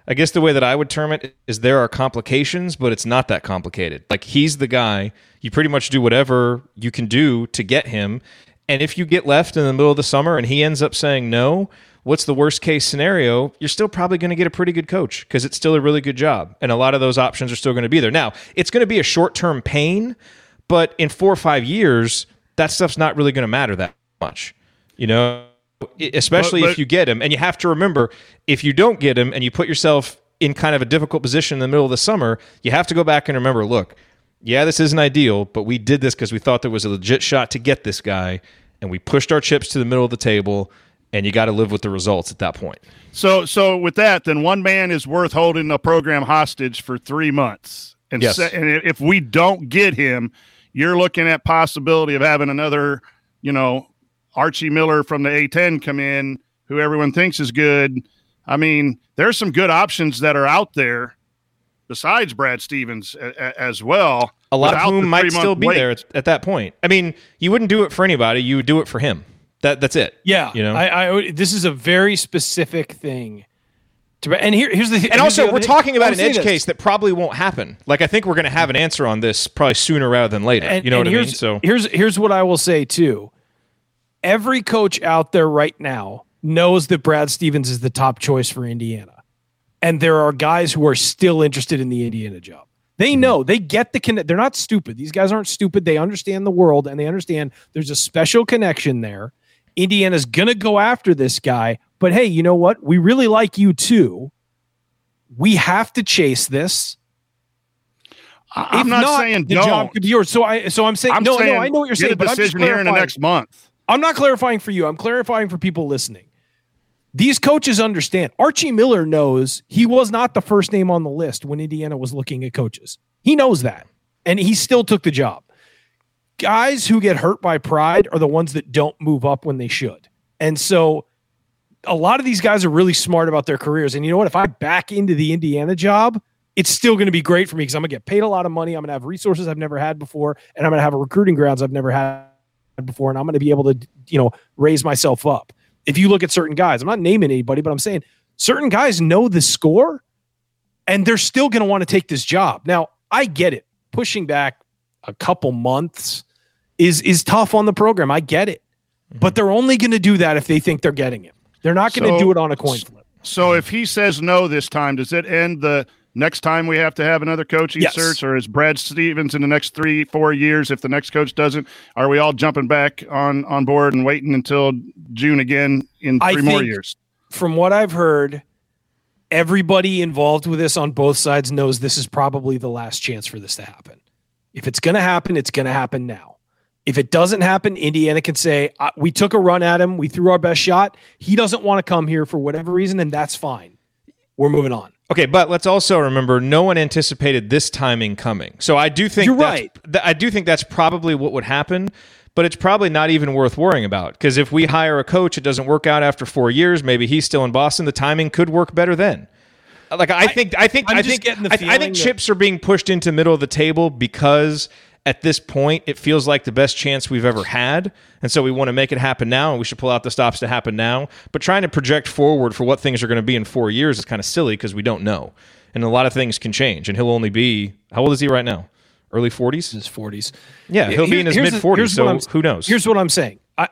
S6: I guess the way that I would term it is there are complications, but it's not that complicated. Like, he's the guy. You pretty much do whatever you can do to get him. And if you get left in the middle of the summer and he ends up saying no, what's the worst case scenario? You're still probably going to get a pretty good coach because it's still a really good job. And a lot of those options are still going to be there. Now, it's going to be a short-term pain, but in four or five years, that stuff's not really going to matter that much, you know, especially
S4: but, but,
S6: if you get him. And you have to remember, if you don't get him and you put yourself in kind of a difficult position in the middle of the summer, you have to go back and remember, look, yeah, this isn't ideal, but we did this because we thought there was a legit shot to get this guy, and we pushed our chips to the middle of the table, and you got to live with the results at that point.
S4: So, so with that, then one man is worth holding a program hostage for three months. And,
S6: yes.
S4: se- and if we don't get him, you're looking at possibility of having another, you know, Archie Miller from the A ten come in, who everyone thinks is good. I mean, there's some good options that are out there besides Brad Stevens a- a- as well.
S6: A lot of
S4: without
S6: whom
S4: the
S6: might
S4: three-month
S6: still be
S4: wait.
S6: there at, at that point. I mean, you wouldn't do it for anybody. You would do it for him. That That's it.
S3: Yeah.
S6: You know?
S3: I, I, this is a very specific thing. To, and here, here's the
S6: And
S3: here's
S6: also,
S3: the
S6: we're
S3: other-
S6: talking about
S3: I'll
S6: an
S3: say
S6: edge
S3: this.
S6: case that probably won't happen. Like, I think we're going to have an answer on this probably sooner rather than later.
S3: And,
S6: you know
S3: and
S6: what I mean?
S3: here's,
S6: So
S3: here's here's what I will say too. Every coach out there right now knows that Brad Stevens is the top choice for Indiana, and there are guys who are still interested in the Indiana job. They know, they get the connect. They're not stupid. These guys aren't stupid. They understand the world, and they understand there's a special connection there. Indiana's gonna go after this guy, but hey, you know what? We really like you too. We have to chase this.
S4: I'm
S3: If
S4: not, saying
S3: the
S4: don't.
S3: job could be yours. So I, so I'm saying,
S4: I'm
S3: no,
S4: saying
S3: no, I know what you're
S4: get
S3: saying,
S4: a
S3: but I'm just
S4: decision here in the
S3: clarifying.
S4: next month.
S3: I'm not clarifying for you. I'm clarifying for people listening. These coaches understand. Archie Miller knows he was not the first name on the list when Indiana was looking at coaches. He knows that, and he still took the job. Guys who get hurt by pride are the ones that don't move up when they should. And so a lot of these guys are really smart about their careers. And you know what? If I back into the Indiana job, it's still going to be great for me because I'm going to get paid a lot of money. I'm going to have resources I've never had before, and I'm going to have a recruiting grounds I've never had before, and I'm going to be able to, you know, raise myself up. If you look at certain guys, I'm not naming anybody, but I'm saying certain guys know the score, and they're still going to want to take this job. Now, I get it. Pushing back a couple months is is tough on the program. I get it. But they're only going to do that if they think they're getting it. They're not going to
S4: So-
S3: do it on a coin flip.
S4: So if he says no this time, does it end the next time we have to have another coaching
S3: Yes.
S4: search, or is Brad Stevens in the next three, four years? If the next coach doesn't, are we all jumping back on, on board and waiting until June again in
S3: I
S4: three more
S3: think-
S4: years?
S3: From what I've heard, everybody involved with this on both sides knows this is probably the last chance for this to happen. If it's going to happen, it's going to happen now. If it doesn't happen, Indiana can say, uh, we took a run at him. We threw our best shot. He doesn't want to come here for whatever reason, and that's fine. We're moving on.
S6: Okay, but let's also remember no one anticipated this timing coming. So I do think
S3: You're
S6: that's,
S3: right.
S6: th- I do think that's probably what would happen, but it's probably not even worth worrying about because if we hire a coach, it doesn't work out after four years. Maybe he's still in Boston. The timing could work better then. Like I think, I think,
S3: I'm
S6: I
S3: just
S6: think,
S3: getting the
S6: I, I
S3: feeling
S6: think
S3: that-
S6: chips are being pushed into middle of the table because at this point it feels like the best chance we've ever had, and so we want to make it happen now, and we should pull out the stops to happen now. But trying to project forward for what things are going to be in four years is kind of silly because we don't know, and a lot of things can change. And he'll only be how old is he right now? Early forties?
S3: His forties.
S6: Yeah, he'll be in his
S3: Here's the-
S6: mid forties.
S3: here's
S6: So
S3: what I'm-
S6: who knows?
S3: Here's what I'm saying. I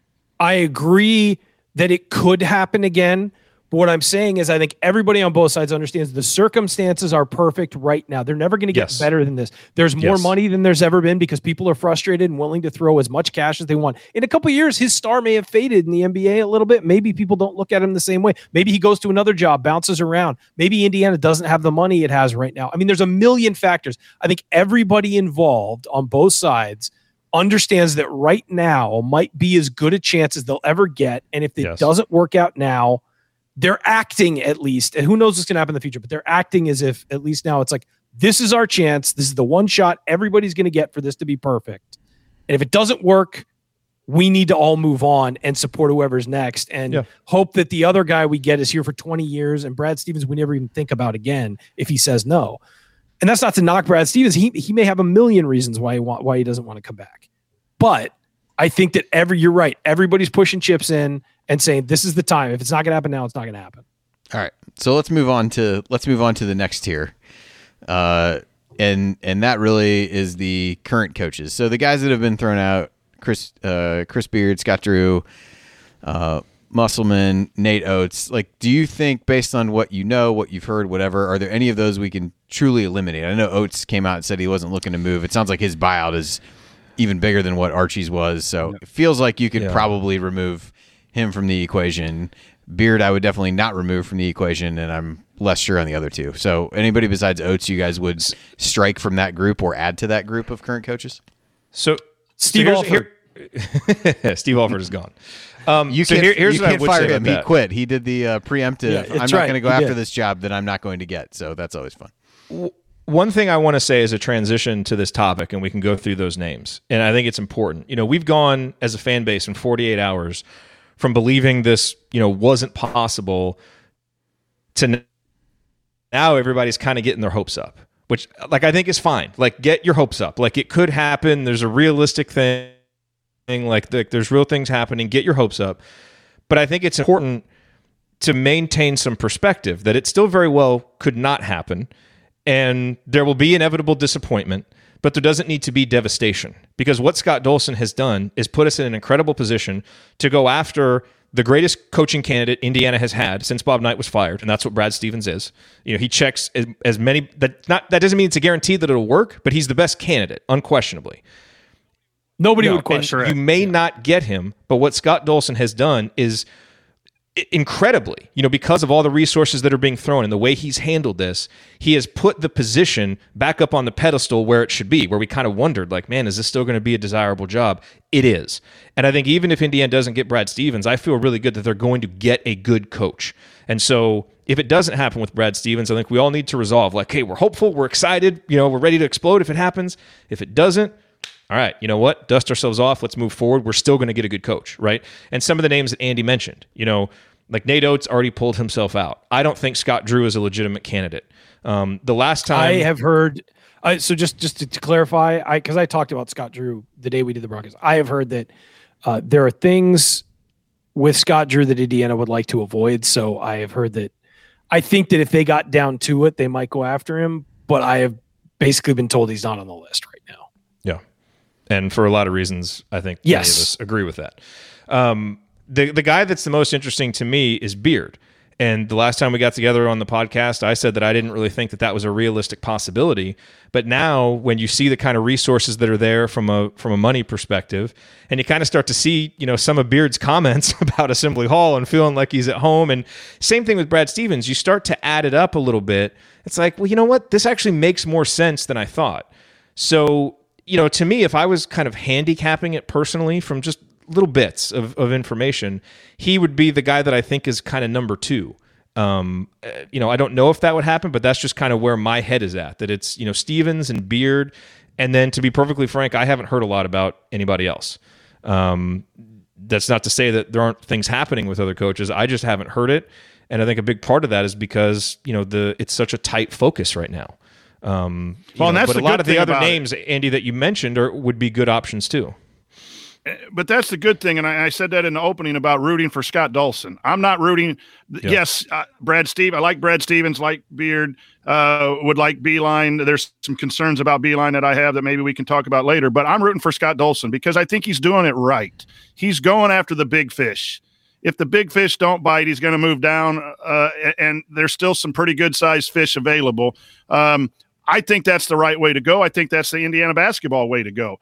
S3: I agree that it could happen again. But what I'm saying is I think everybody on both sides understands the circumstances are perfect right now. They're never going to get
S6: Yes.
S3: better than this. There's more
S6: Yes.
S3: money than there's ever been because people are frustrated and willing to throw as much cash as they want. In a couple of years, his star may have faded in the N B A a little bit. Maybe people don't look at him the same way. Maybe he goes to another job, bounces around. Maybe Indiana doesn't have the money it has right now. I mean, there's a million factors. I think everybody involved on both sides understands that right now might be as good a chance as they'll ever get. And if it
S6: Yes.
S3: doesn't work out now, they're acting at least, and who knows what's going to happen in the future, but they're acting as if at least now it's like, this is our chance. This is the one shot everybody's going to get for this to be perfect. And if it doesn't work, we need to all move on and support whoever's next and
S6: Yeah.
S3: hope that the other guy we get is here for twenty years. And Brad Stevens, we never even think about again if he says no. And that's not to knock Brad Stevens. He, he may have a million reasons why he want, why he doesn't want to come back. But I think that every, you're right. Everybody's pushing chips in and saying, this is the time. If it's not going to happen now, it's not going to happen.
S1: All right, so let's move on to let's move on to the next tier, uh, and and that really is the current coaches. So the guys that have been thrown out: Chris uh, Chris Beard, Scott Drew, uh, Musselman, Nate Oates. Like, do you think, based on what you know, what you've heard, whatever, are there any of those we can truly eliminate? I know Oates came out and said he wasn't looking to move. It sounds like his buyout is even bigger than what Archie's was. So it feels like you could
S6: Yeah.
S1: probably remove him from the equation. Beard, I would definitely not remove from the equation, and I'm less sure on the other two. So anybody besides Oates you guys would strike from that group or add to that group of current coaches?
S6: So
S3: Steve
S6: so
S3: Alford.
S6: Here, here- Steve Alford is gone. Um,
S1: You
S6: so
S1: can't,
S6: here- here's
S1: you
S6: what I
S1: can't
S6: would
S1: fire
S6: say
S1: him.
S6: about
S1: He
S6: that.
S1: quit. He did the uh, preemptive.
S3: Yeah,
S1: I'm
S3: that's
S1: not
S3: right.
S1: going to go
S3: He
S1: after
S3: did.
S1: this job that I'm not going to get. So that's always fun.
S6: One thing I want to say as a transition to this topic, and we can go through those names, and I think it's important. You know, we've gone as a fan base in forty-eight hours from believing this, you know, wasn't possible to n- now everybody's kind of getting their hopes up, which, like, I think is fine. Like, get your hopes up. Like, it could happen. There's a realistic thing. Like, like there's real things happening. Get your hopes up. But I think it's important to maintain some perspective that it still very well could not happen. And there will be inevitable disappointment, but there doesn't need to be devastation, because what Scott Dolson has done is put us in an incredible position to go after the greatest coaching candidate Indiana has had since Bob Knight was fired, and that's what Brad Stevens is. You know, he checks as, as many that not that doesn't mean it's a guarantee that it'll work, but he's the best candidate, unquestionably.
S3: Nobody
S6: No,
S3: would question
S6: and
S3: it.
S6: You may not get him, but what Scott Dolson has done is i- incredibly, you know, because of all the resources that are being thrown and the way he's handled this, he has put the position back up on the pedestal where it should be, where we kind of wondered, like, man, is this still going to be a desirable job? It is. And I think even if Indiana doesn't get Brad Stevens, I feel really good that they're going to get a good coach. And so if it doesn't happen with Brad Stevens, I think we all need to resolve, like, hey, we're hopeful, we're excited, you know, we're ready to explode if it happens. If it doesn't, all right, you know what? Dust ourselves off. Let's move forward. We're still going to get a good coach, right? And some of the names that Andy mentioned, you know, like Nate Oates already pulled himself out. I don't think Scott Drew is a legitimate candidate. Um, the last time
S3: I have heard. Uh, so just just to, to clarify, I because I talked about Scott Drew the day we did the broadcast. I have heard that uh, there are things with Scott Drew that Indiana would like to avoid. So I have heard that. I think that if they got down to it, they might go after him. But I have basically been told he's not on the list right now.
S6: Yeah. And for a lot of reasons, I think many
S3: Yes.
S6: of us agree with that. Um, the the guy that's the most interesting to me is Beard. And the last time we got together on the podcast, I said that I didn't really think that that was a realistic possibility. But now, when you see the kind of resources that are there from a from a money perspective, and you kind of start to see, you know, some of Beard's comments about Assembly Hall and feeling like he's at home, and same thing with Brad Stevens, you start to add it up a little bit. It's like, well, you know what? This actually makes more sense than I thought. So, you know, to me, if I was kind of handicapping it personally from just little bits of, of information, he would be the guy that I think is kind of number two. Um, uh, you know, I don't know if that would happen, but that's just kind of where my head is at, that it's, you know, Stevens and Beard. And then to be perfectly frank, I haven't heard a lot about anybody else. Um, that's not to say that there aren't things happening with other coaches. I just haven't heard it. And I think a big part of that is because, you know, the it's such a tight focus right now. Um,
S4: Well,
S6: you
S4: and
S6: know,
S4: that's
S6: but
S4: the
S6: a lot
S4: good
S6: of the
S4: thing
S6: other
S4: about it.
S6: names, Andy, that you mentioned are would be good options too.
S4: But that's the good thing, and I, I said that in the opening about rooting for Scott Dolson. I'm not rooting.
S6: Yeah.
S4: Yes, uh, Brad Steve. I like Brad Stevens, like Beard, uh, would like Beeline. There's some concerns about Beeline that I have that maybe we can talk about later. But I'm rooting for Scott Dolson because I think he's doing it right. He's going after the big fish. If the big fish don't bite, he's going to move down, uh, and there's still some pretty good-sized fish available. Um, I think that's the right way to go. I think that's the Indiana basketball way to go.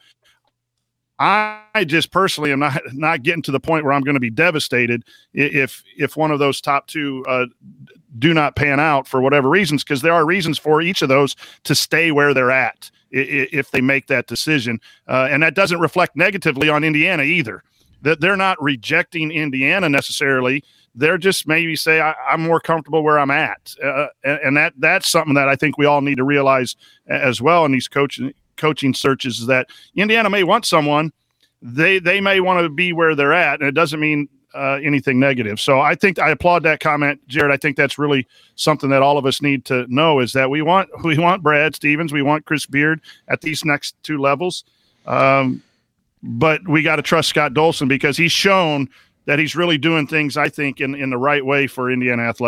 S4: I just personally am not not getting to the point where I'm going to be devastated if if one of those top two uh, do not pan out for whatever reasons, because there are reasons for each of those to stay where they're at if they make that decision, uh, and that doesn't reflect negatively on Indiana either. That they're not rejecting Indiana necessarily. They're just maybe say I, I'm more comfortable where I'm at, uh, and, and that that's something that I think we all need to realize as well in these coaching. coaching searches, is that Indiana may want someone, they they may want to be where they're at, and it doesn't mean uh, anything negative. So I think I applaud that comment, Jared. I think that's really something that all of us need to know, is that we want we want Brad Stevens, we want Chris Beard at these next two levels, um, but we got to trust Scott Dolson because he's shown that he's really doing things, I think, in, in the right way for Indiana athletics.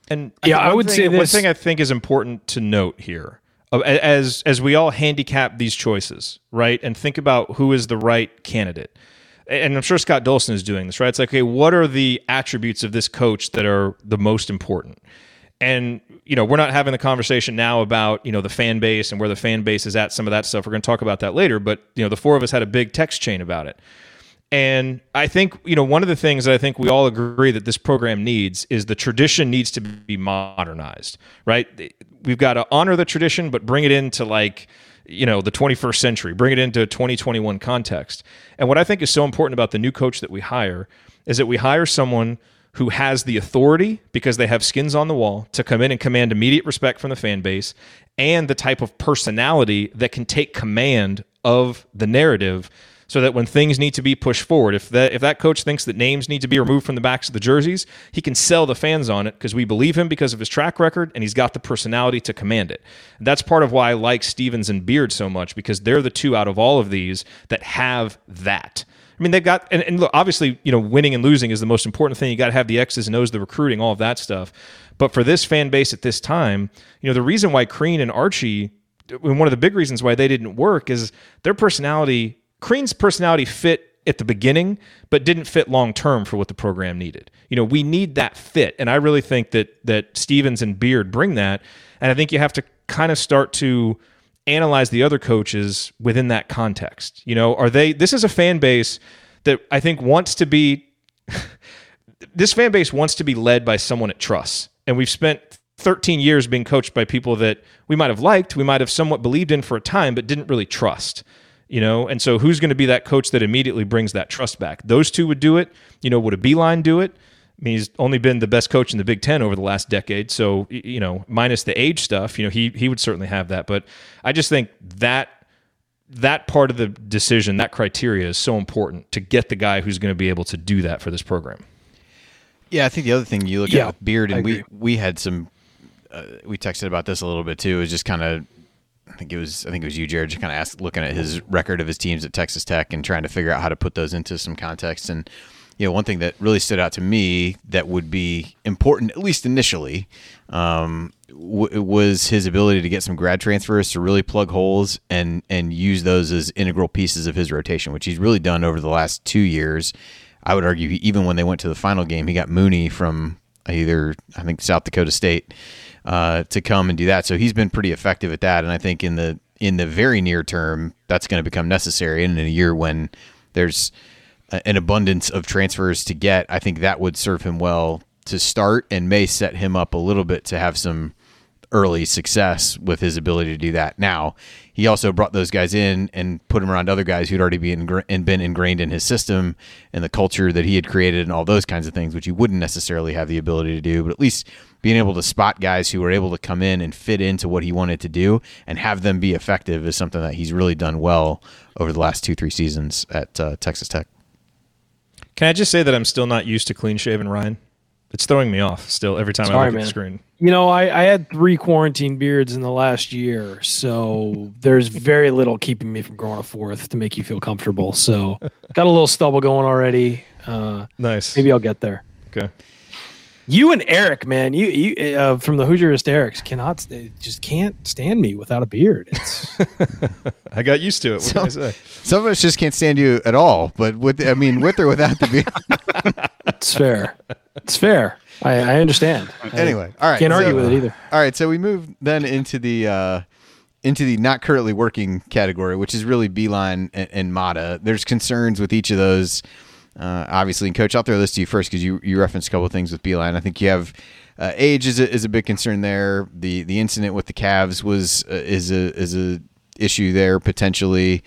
S6: And
S3: Yeah,
S6: I,
S3: I would
S6: thing,
S3: say
S6: one
S3: this-
S6: thing I think is important to note here, uh, as as we all handicap these choices, right, and think about who is the right candidate. And I'm sure Scott Dolson is doing this, right? It's like, okay, what are the attributes of this coach that are the most important? And, you know, we're not having the conversation now about, you know, the fan base and where the fan base is at, some of that stuff. We're going to talk about that later. But, you know, the four of us had a big text chain about it. And I think, you know, one of the things that I think we all agree that this program needs is the tradition needs to be modernized, right? We've got to honor the tradition, but bring it into like, you know, the twenty-first century, bring it into a twenty twenty-one context. And what I think is so important about the new coach that we hire is that we hire someone who has the authority, because they have skins on the wall, to come in and command immediate respect from the fan base, and the type of personality that can take command of the narrative, so that when things need to be pushed forward, if that if that coach thinks that names need to be removed from the backs of the jerseys, he can sell the fans on it because we believe him because of his track record, and he's got the personality to command it. And that's part of why I like Stevens and Beard so much, because they're the two out of all of these that have that. I mean, they've got, and, and look, obviously, you know, winning and losing is the most important thing. You got to have the X's and O's, the recruiting, all of that stuff. But for this fan base at this time, you know, the reason why Crean and Archie, one of the big reasons why they didn't work is their personality, Crean's personality fit at the beginning, but didn't fit long term for what the program needed. You know, we need that fit. And I really think that that Stevens and Beard bring that. And I think you have to kind of start to analyze the other coaches within that context. You know, are they, this is a fan base that I think wants to be, this fan base wants to be led by someone it trusts. And we've spent thirteen years being coached by people that we might have liked, we might have somewhat believed in for a time, but didn't really trust. You know, and so who's going to be that coach that immediately brings that trust back? Those two would do it. You know, would a Beeline do it? I mean, he's only been the best coach in the Big Ten over the last decade. So, you know, minus the age stuff, you know, he he would certainly have that. But I just think that that part of the decision, that criteria is so important to get the guy who's going to be able to do that for this program.
S1: Yeah, I think the other thing you look
S3: Yeah,
S1: at with Beard,
S3: I
S1: and we,
S3: agree.
S1: we had some, uh, we texted about this a little bit too, is just kind of, I think it was I think it was you, Jared, just kind of asked, looking at his record of his teams at Texas Tech and trying to figure out how to put those into some context. And you know, one thing that really stood out to me that would be important, at least initially, um, w- was his ability to get some grad transfers to really plug holes and and use those as integral pieces of his rotation, which he's really done over the last two years. I would argue he, even when they went to the final game, he got Mooney from either I think South Dakota State. Uh, to come and do that. So he's been pretty effective at that. And I think in the in the very near term, that's going to become necessary. And in a year when there's a, an abundance of transfers to get, I think that would serve him well to start and may set him up a little bit to have some early success with his ability to do that. Now, he also brought those guys in and put them around other guys who'd already been ingra- and been ingrained in his system and the culture that he had created and all those kinds of things, which he wouldn't necessarily have the ability to do. But at least being able to spot guys who were able to come in and fit into what he wanted to do and have them be effective is something that he's really done well over the last two, three seasons at uh, Texas Tech.
S6: Can I just say that I'm still not used to clean-shaven Ryan? It's throwing me off still every time I
S3: Sorry,
S6: look
S3: man.
S6: at the screen.
S3: You know, I, I had three quarantine beards in the last year, so there's very little keeping me from growing a fourth to make you feel comfortable. So got a little stubble going already. Uh,
S6: Nice.
S3: maybe I'll get there.
S6: Okay.
S3: You and Eric, man, you you uh, from the Hoosier Erics cannot st- just can't stand me without a beard. It's
S6: I got used to it. What
S1: So-
S6: can I say?
S1: Some of us just can't stand you at all, but with, I mean, with or without the beard.
S3: it's fair. It's fair. I, I understand. I
S1: Anyway, all right.
S3: can't argue
S1: so-
S3: with it either.
S1: All right, so we move then into the uh, into the not currently working category, which is really Beeline and, and Mata. There's concerns with each of those, uh, obviously. And Coach, I'll throw this to you first because you, you referenced a couple of things with Beeline. I think you have uh, age is a, is a big concern there. The the incident with the Cavs was uh, is a is a issue there potentially,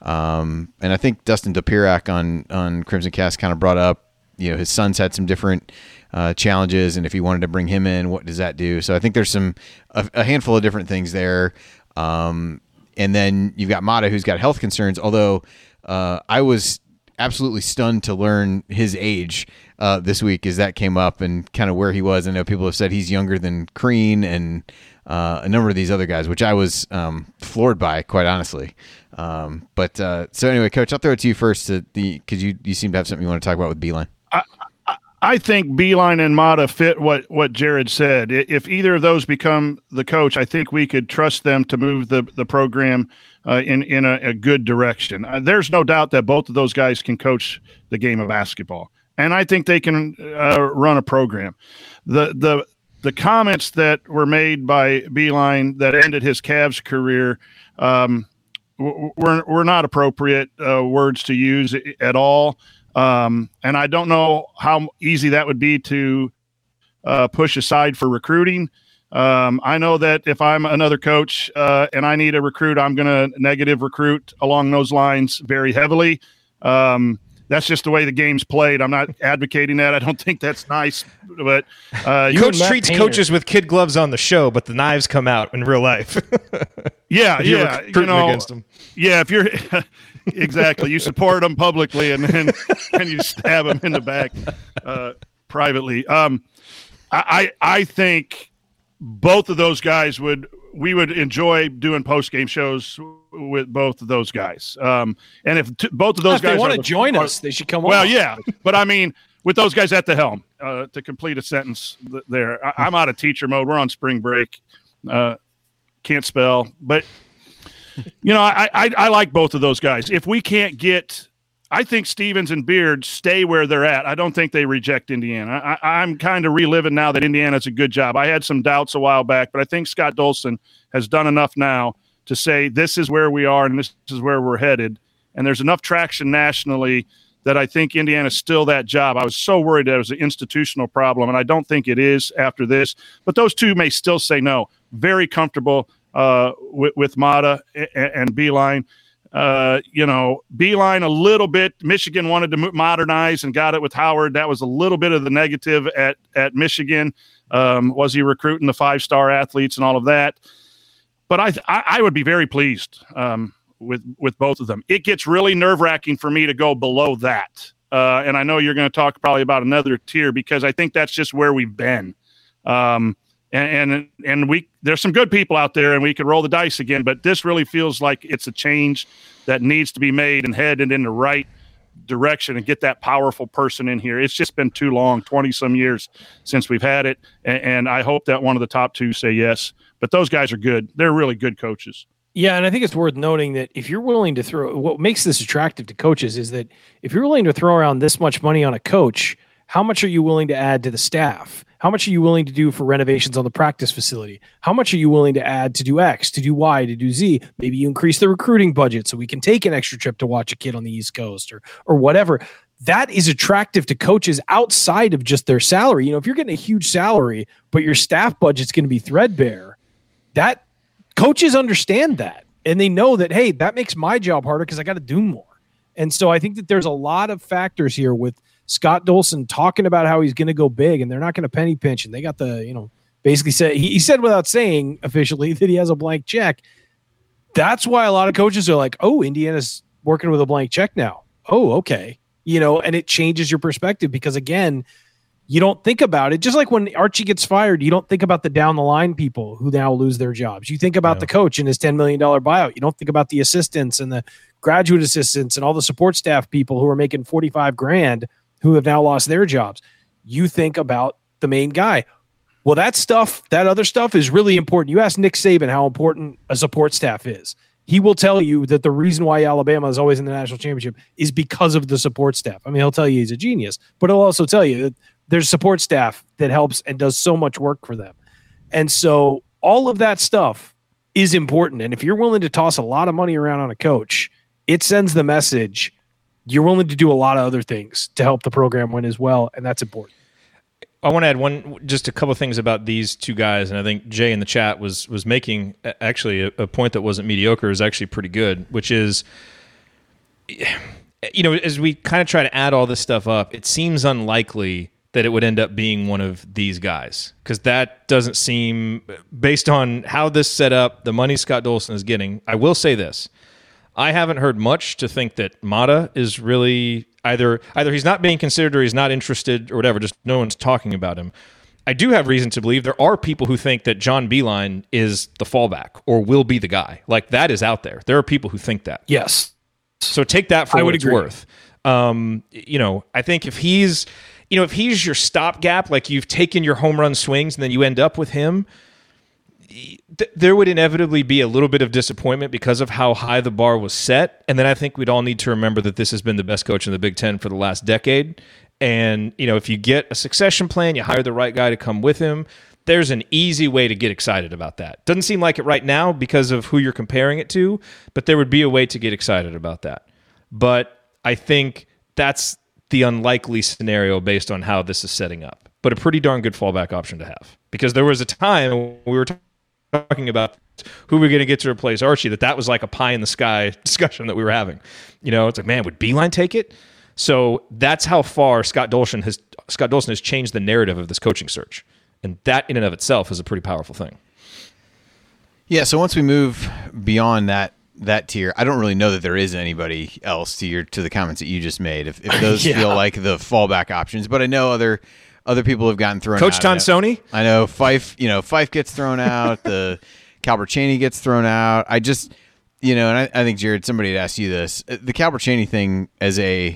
S1: um, and I think Dustin Dopirak on on Crimson Cast kind of brought up, you know, his son's had some different uh, challenges, and if he wanted to bring him in, what does that do? So I think there's some a, a handful of different things there. Um, and then you've got Mata, who's got health concerns. Although uh, I was absolutely stunned to learn his age uh, this week as that came up and kind of where he was. I know people have said he's younger than Crean and uh, a number of these other guys, which I was um, floored by, quite honestly. Um, but uh, so anyway, Coach, I'll throw it to you first, to the because you you seem to have something you want to talk about with Beeline.
S4: I think Beilein and Mata fit what, what Jared said. If either of those become the coach, I think we could trust them to move the, the program uh, in, in a, a good direction. Uh, there's no doubt that both of those guys can coach the game of basketball, and I think they can uh, run a program. The, the, the comments that were made by Beilein that ended his Cavs career um, were, were not appropriate uh, words to use at all. Um, and I don't know how easy that would be to uh, push aside for recruiting. Um, I know that if I'm another coach uh, and I need a recruit, I'm going to negative recruit along those lines very heavily. Um, that's just the way the game's played. I'm not advocating that. I don't think that's nice. But uh,
S6: Coach treats Painter. coaches with kid gloves on the show, but the knives come out in real life.
S4: yeah, yeah, you know, against them. Yeah, if you're. Exactly. You support them publicly and then and you stab them in the back uh, privately. Um, I I think both of those guys would we would enjoy doing post game shows with both of those guys. Um, and if t- both of those
S3: if
S4: guys
S3: they want to
S4: the,
S3: join
S4: are,
S3: us, they should come.
S4: Well,
S3: on.
S4: yeah, but I mean, with those guys at the helm uh, to complete a sentence th- there. I, I'm out of teacher mode. We're on spring break. Uh, can't spell, but. You know, I, I I like both of those guys. If we can't get, I think Stevens and Beard stay where they're at. I don't think they reject Indiana. I, I'm kind of reliving now that Indiana's a good job. I had some doubts a while back, but I think Scott Dolson has done enough now to say this is where we are and this is where we're headed. And there's enough traction nationally that I think Indiana's still that job. I was so worried that it was an institutional problem, and I don't think it is after this. But those two may still say no. Very comfortable. Uh, with, with Mata and, and Beilein. Uh, you know, Beilein a little bit. Michigan wanted to modernize and got it with Howard. That was a little bit of the negative at, at Michigan. Um, was he recruiting the five-star athletes and all of that? But I I, I would be very pleased um, with, with both of them. It gets really nerve-wracking for me to go below that. Uh, and I know you're going to talk probably about another tier because I think that's just where we've been. Um, And, and and we there's some good people out there, and we could roll the dice again. But this really feels like it's a change that needs to be made and headed in the right direction and get that powerful person in here. It's just been too long, twenty some years since we've had it, and, and I hope that one of the top two say yes. But those guys are good; they're really good coaches.
S3: Yeah, and I think it's worth noting that if you're willing to throw, what makes this attractive to coaches is that if you're willing to throw around this much money on a coach, how much are you willing to add to the staff? How much are you willing to do for renovations on the practice facility? How much are you willing to add to do X, to do Y, to do Z? Maybe you increase the recruiting budget so we can take an extra trip to watch a kid on the East Coast or or whatever. That is attractive to coaches outside of just their salary. You know, if you're getting a huge salary, but your staff budget's going to be threadbare, that coaches understand that. And they know that, hey, that makes my job harder because I got to do more. And so I think that there's a lot of factors here with Scott Dolson talking about how he's going to go big and they're not going to penny pinch. And they got the, you know, basically said, he, he said without saying officially that he has a blank check. That's why a lot of coaches are like, oh, Indiana's working with a blank check now. Oh, okay. You know, and it changes your perspective because again, you don't think about it. Just like when Archie gets fired, you don't think about the down the line people who now lose their jobs. You think about yeah. the coach and his ten million dollars buyout. You don't think about the assistants and the graduate assistants and all the support staff people who are making forty-five grand who have now lost their jobs. You think about the main guy. Well, that stuff, that other stuff is really important. You ask Nick Saban how important a support staff is. He will tell you that the reason why Alabama is always in the national championship is because of the support staff. I mean, he'll tell you he's a genius, but he'll also tell you that there's support staff that helps and does so much work for them. And so all of that stuff is important. And if you're willing to toss a lot of money around on a coach, it sends the message you're willing to do a lot of other things to help the program win as well, and that's important.
S6: I want to add one, just a couple of things about these two guys, and I think Jay in the chat was was making actually a, a point that wasn't mediocre, is actually pretty good, which is, you know, as we kind of try to add all this stuff up, it seems unlikely that it would end up being one of these guys, because that doesn't seem, based on how this set up, the money Scott Dolson is getting. I will say this. I haven't heard much to think that Mata is really either either he's not being considered or he's not interested or whatever. Just no one's talking about him. I do have reason to believe there are people who think that John Beilein is the fallback or will be the guy. Like, that is out there. There are people who think that.
S3: Yes.
S6: So take that for
S3: I
S6: what
S3: would
S6: it's
S3: agree.
S6: worth. Um, you know, I think if he's you know, if he's your stopgap, like you've taken your home run swings and then you end up with him, th- there would inevitably be a little bit of disappointment because of how high the bar was set. And then I think we'd all need to remember that this has been the best coach in the Big Ten for the last decade. And, you know, if you get a succession plan, you hire the right guy to come with him, there's an easy way to get excited about that. Doesn't seem like it right now because of who you're comparing it to, but there would be a way to get excited about that. But I think that's the unlikely scenario based on how this is setting up. But a pretty darn good fallback option to have. Because there was a time when we were talking about who we're going to get to replace Archie, that that was like a pie in the sky discussion that we were having. You know, it's like, man, would Beeline take it? So that's how far Scott Dolson has Scott Dolson has changed the narrative of this coaching search. And that in and of itself is a pretty powerful thing.
S1: Yeah, so once we move beyond that that tier, I don't really know that there is anybody else to your to the comments that you just made. If, if those yeah. feel like the fallback options, but I know other other people have gotten thrown
S6: Coach
S1: out.
S6: Coach Tonsoni?
S1: I know Fife, you know, Fife gets thrown out, the Calbert Cheney gets thrown out. I just, you know, and I, I think Jared, somebody had asked you this. The Calbert Cheney thing as a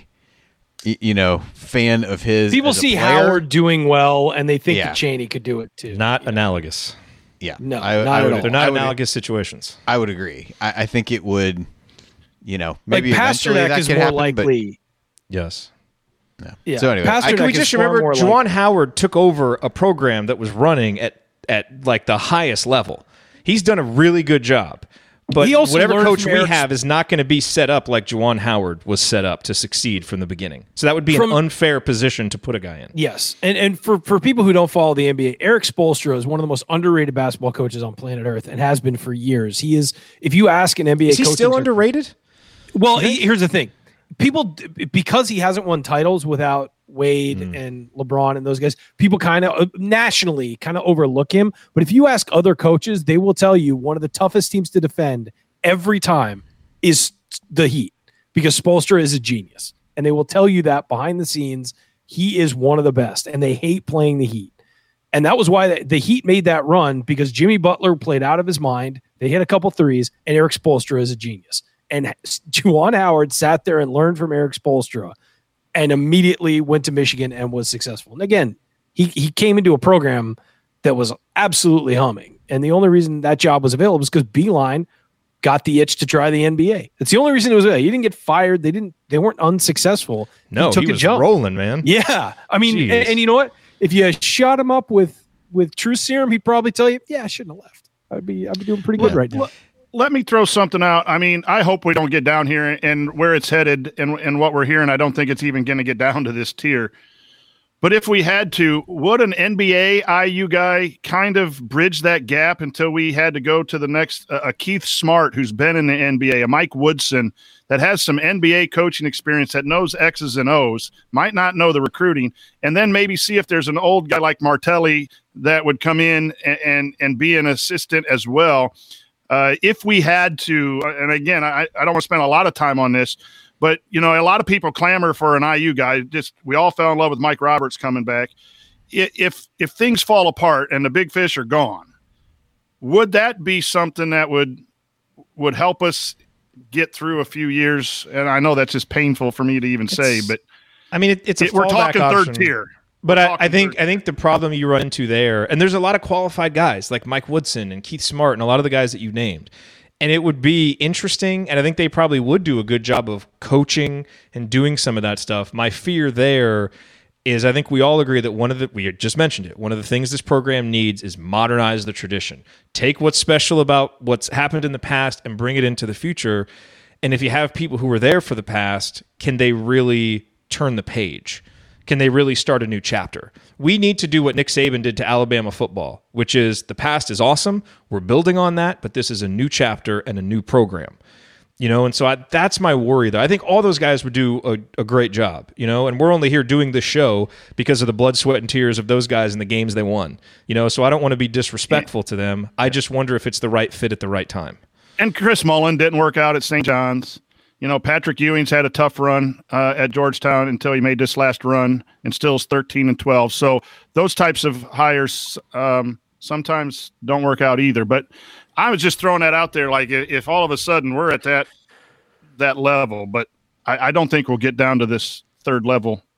S1: you know, fan of his.
S3: People
S1: as a
S3: see
S1: player.
S3: Howard doing well, and they think
S1: Yeah.
S3: that Cheney could do it too.
S6: Not analogous.
S1: Yeah,
S3: No,
S1: I,
S3: not
S1: I
S3: at
S1: would,
S3: all.
S6: They're not
S1: I would-
S6: analogous situations.
S1: I would agree. I, I think it would, you know,
S3: Like
S1: maybe eventually
S3: Pasternak
S1: that
S3: is
S1: could
S3: more
S1: happen, but-
S3: likely.
S6: Yes.
S1: no.
S3: Yeah.
S1: So anyway,
S3: Pasternak
S1: I,
S6: Can we
S3: is
S6: just
S3: far
S6: remember
S3: more
S6: Juwan
S3: like-
S6: Howard took over a program that was running at, at like the highest level. He's done a really good job. But
S3: He also
S6: whatever
S3: learned
S6: coach
S3: from
S6: we
S3: Eric's-
S6: have is not going to be set up like Juwan Howard was set up to succeed from the beginning. So that would be
S3: From-
S6: an unfair position to put a guy in.
S3: Yes, and and for, for people who don't follow the N B A, Eric Spoelstra is one of the most underrated basketball coaches on planet Earth and has been for years. He is. If you ask an N B A,
S6: Is he
S3: coaching
S6: still
S3: search-
S6: underrated?
S3: Well, he, here's the thing: people because he hasn't won titles without Wade
S6: Mm.
S3: and LeBron and those guys, people kind of nationally kind of overlook him. But if you ask other coaches, they will tell you one of the toughest teams to defend every time is the Heat, because Spoelstra is a genius, and they will tell you that behind the scenes he is one of the best, and they hate playing the Heat. And that was why the, the Heat made that run, because Jimmy Butler played out of his mind. They hit a couple threes, and Eric Spoelstra is a genius. And Juwan Howard sat there and learned from Eric Spoelstra and immediately went to Michigan and was successful. And again, he he came into a program that was absolutely humming. And the only reason that job was available was because Beeline got the itch to try the N B A. It's the only reason it was available. He didn't get fired. They didn't. They weren't unsuccessul.
S6: No,
S3: he took
S6: he
S3: a
S6: was
S3: jump.
S6: rolling, man.
S3: Yeah, I mean,
S6: Jeez.
S3: and, and you know what? If you shot him up with with True Serum, he'd probably tell you, "Yeah, I shouldn't have left. I'd be I'd be doing pretty good
S1: Yeah.
S3: right now."
S4: Let me throw something out. I mean, I hope we don't get down here and where it's headed and, and what we're hearing. I don't think it's even going to get down to this tier. But if we had to, would an N B A I U guy kind of bridge that gap until we had to go to the next, uh, a Keith Smart, who's been in the N B A, a Mike Woodson that has some N B A coaching experience, that knows X's and O's, might not know the recruiting, and then maybe see if there's an old guy like Martelli that would come in and, and, and be an assistant as well. Uh, if we had to, and again, I, I don't want to spend a lot of time on this, but, you know, a lot of people clamor for an I U guy. Just we all fell in love with Mike Roberts coming back. I- If if things fall apart and the big fish are gone, would that be something that would would help us get through a few years? And I know that's just painful for me to even say,
S6: It's-
S4: but
S6: I mean, it, it's a
S4: it, we're
S6: fallback
S4: talking
S6: option.
S4: third tier.
S6: But
S4: We're
S6: I, I
S4: talking
S6: think
S4: third-
S6: I think the problem you run into there, and there's a lot of qualified guys like Mike Woodson and Keith Smart and a lot of the guys that you named, and it would be interesting, and I think they probably would do a good job of coaching and doing some of that stuff. My fear there is I think we all agree that one of the, we just mentioned it, one of the things this program needs is modernize the tradition. Take what's special about what's happened in the past and bring it into the future. And if you have people who were there for the past, can they really turn the page? Can they really start a new chapter? We need to do what Nick Saban did to Alabama football, which is the past is awesome. We're building on that, but this is a new chapter and a new program. You know, and so I, that's my worry, though. I think all those guys would do a, a great job, you know, and we're only here doing this show because of the blood, sweat, and tears of those guys and the games they won, you know, so I don't want to be disrespectful to them. I just wonder if it's the right fit at the right time.
S4: And Chris Mullen didn't work out at Saint John's. You know, Patrick Ewing's had a tough run uh, at Georgetown until he made this last run and still is thirteen and twelve. So those types of hires um, sometimes don't work out either. But I was just throwing that out there, like if all of a sudden we're at that that level, but I, I don't think we'll get down to this third level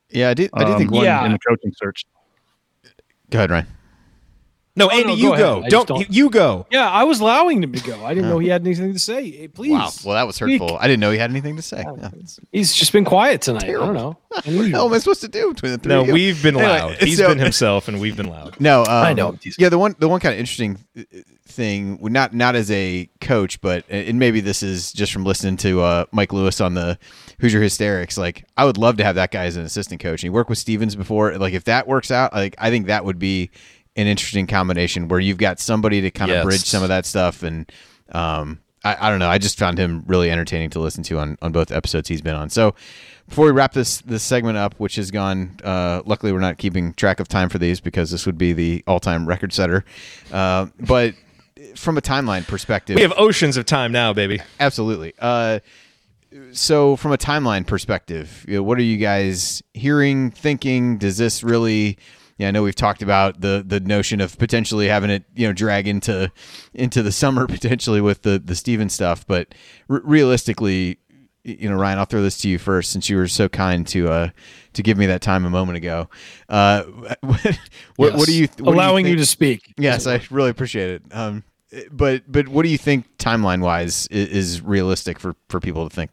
S1: Yeah, I do. I do
S4: um,
S1: think one.
S3: yeah.
S4: in the coaching search.
S1: Go ahead, Ryan.
S6: No,
S3: Oh,
S6: Andy,
S3: no,
S6: you
S3: go
S6: go.
S3: ahead. I just
S6: Don't,
S3: don't-
S6: you go.
S3: Yeah, I was allowing him to go. I didn't know he had anything to say. Hey, please.
S1: Wow. Well, that was hurtful.
S3: Speak.
S1: I didn't know he had anything to say. Yeah.
S3: He's just been quiet tonight. I don't know.
S1: What the hell am I supposed to do between the three
S6: No,
S1: of you?
S6: we've been
S1: Anyway,
S6: loud. He's
S1: so-
S6: been himself, and we've been loud.
S1: No, um,
S3: I know.
S1: Yeah, the one the one kind of interesting thing, not not as a coach, but and maybe this is just from listening to uh, Mike Lewis on the Hoosier Hysterics. Like, I would love to have that guy as an assistant coach. And he worked with Stevens before. Like, if that works out, like I think that would be an interesting combination where you've got somebody to kind of
S6: Yes.
S1: bridge some of that stuff. And um, I, I don't know. I just found him really entertaining to listen to on, on both episodes he's been on. So before we wrap this this segment up, which has gone, uh, luckily we're not keeping track of time for these because this would be the all-time record setter. Uh, but from a timeline perspective,
S6: We have oceans of time now, baby.
S1: absolutely. Uh, so from a timeline perspective, you know, what are you guys hearing, thinking? Does this really? Yeah, I know we've talked about the the notion of potentially having it, you know, drag into into the summer potentially with the the Steven stuff, but r- realistically, you know, Ryan, I'll throw this to you first since you were so kind to uh to give me that time a moment ago. Uh, what, what, what do you what
S3: allowing
S1: do
S3: you,
S1: you, think?
S3: to speak?
S1: Yes, I really appreciate it. Um, but but what do you think timeline wise is, is realistic for for people to think?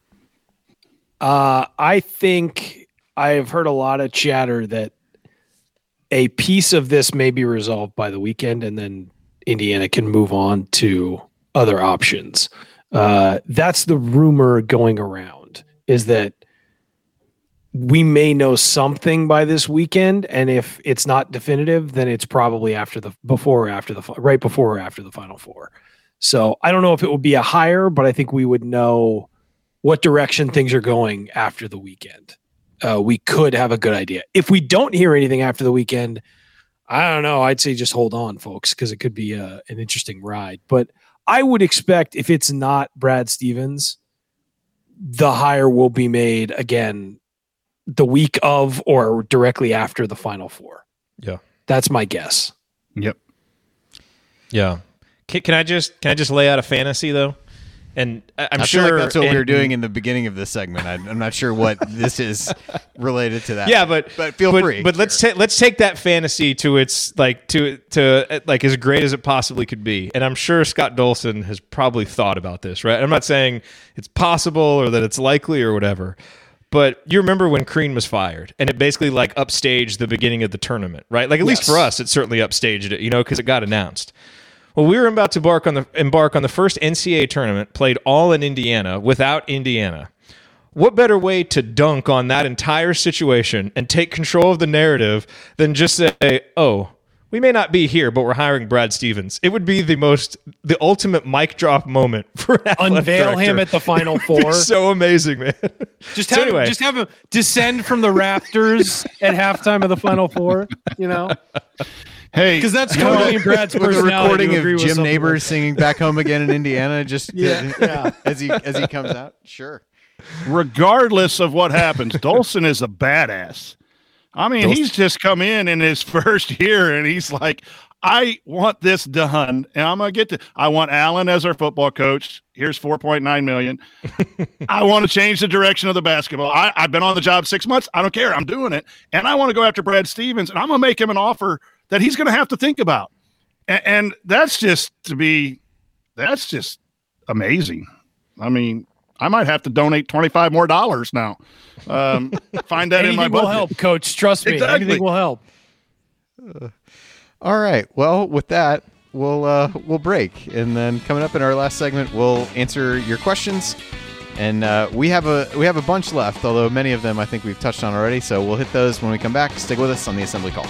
S3: Uh, I think I've heard a lot of chatter that a piece of this may be resolved by the weekend, and then Indiana can move on to other options. Uh, that's the rumor going around, is that we may know something by this weekend, and if it's not definitive, then it's probably after the before or after the right before or after the Final Four. So I don't know if it would be a hire, but I think we would know what direction things are going after the weekend. Uh, we could have a good idea. If we don't hear anything after the weekend, I don't know. I'd say just hold on, folks, because it could be a, an interesting ride. But I would expect if it's not Brad Stevens, the hire will be made again the week of or directly after the Final Four.
S6: Yeah.
S3: That's my guess.
S4: Yep.
S6: Yeah. Can, can I just can I just lay out a fantasy though? And I- I'm
S1: I
S6: sure
S1: feel like that's what we
S6: and-
S1: were doing in the beginning of this segment. I, I'm not sure what this is related to that.
S6: Yeah, but
S1: but feel
S6: but,
S1: free.
S6: But let's ta- let's take that fantasy to its like to to uh, like as great as it possibly could be. And I'm sure Scott Dolson has probably thought about this, right? I'm not saying it's possible or that it's likely or whatever. But you remember when Crean was fired, and it basically like upstaged the beginning of the tournament, right? Like at least
S3: Yes.
S6: for us, it certainly upstaged it, you know, because it got announced. Well, we were about to embark on the embark on the first N C A A tournament played all in Indiana without Indiana. What better way to dunk on that entire situation and take control of the narrative than just say, "Oh, we may not be here, but we're hiring Brad Stevens." It would be the most, the ultimate mic drop moment for an athletic
S3: Unveil him
S6: director.
S3: at the Final
S6: It'd be
S3: Four.
S6: so amazing, man.
S3: Just
S6: So
S3: have
S6: anyway.
S3: just have him descend from the rafters at halftime of the Final Four. You know,
S4: Hey,
S3: because that's totally in Brad's
S1: with a
S3: personality.
S1: recording
S3: to
S1: of
S3: agree with
S1: Jim
S3: something
S1: Neighbors singing "Back Home Again" in Indiana, just
S3: Yeah, yeah.
S1: as he as he comes out. Sure.
S4: regardless of what happens, Dolson is a badass. I mean,
S1: Dolson-
S4: he's just come in in his first year, and he's like, "I want this done, and I'm gonna get to. I want Allen as our football coach. Here's four point nine million. I want to change the direction of the basketball. I, I've been on the job six months. I don't care. I'm doing it, and I want to go after Brad Stevens, and I'm gonna make him an offer that he's gonna have to think about. And, and that's just to be, that's just amazing. I mean." I might have to donate twenty-five more dollars now. Um, find that in my
S3: Anything
S4: budget.
S3: will help, Coach. Trust me.
S4: Exactly.
S3: Anything will help.
S1: All right. Well, with that, we'll uh, we'll break, and then coming up in our last segment, we'll answer your questions. And uh, we have a we have a bunch left, although many of them I think we've touched on already. So we'll hit those when we come back. Stick with us on the Assembly Call.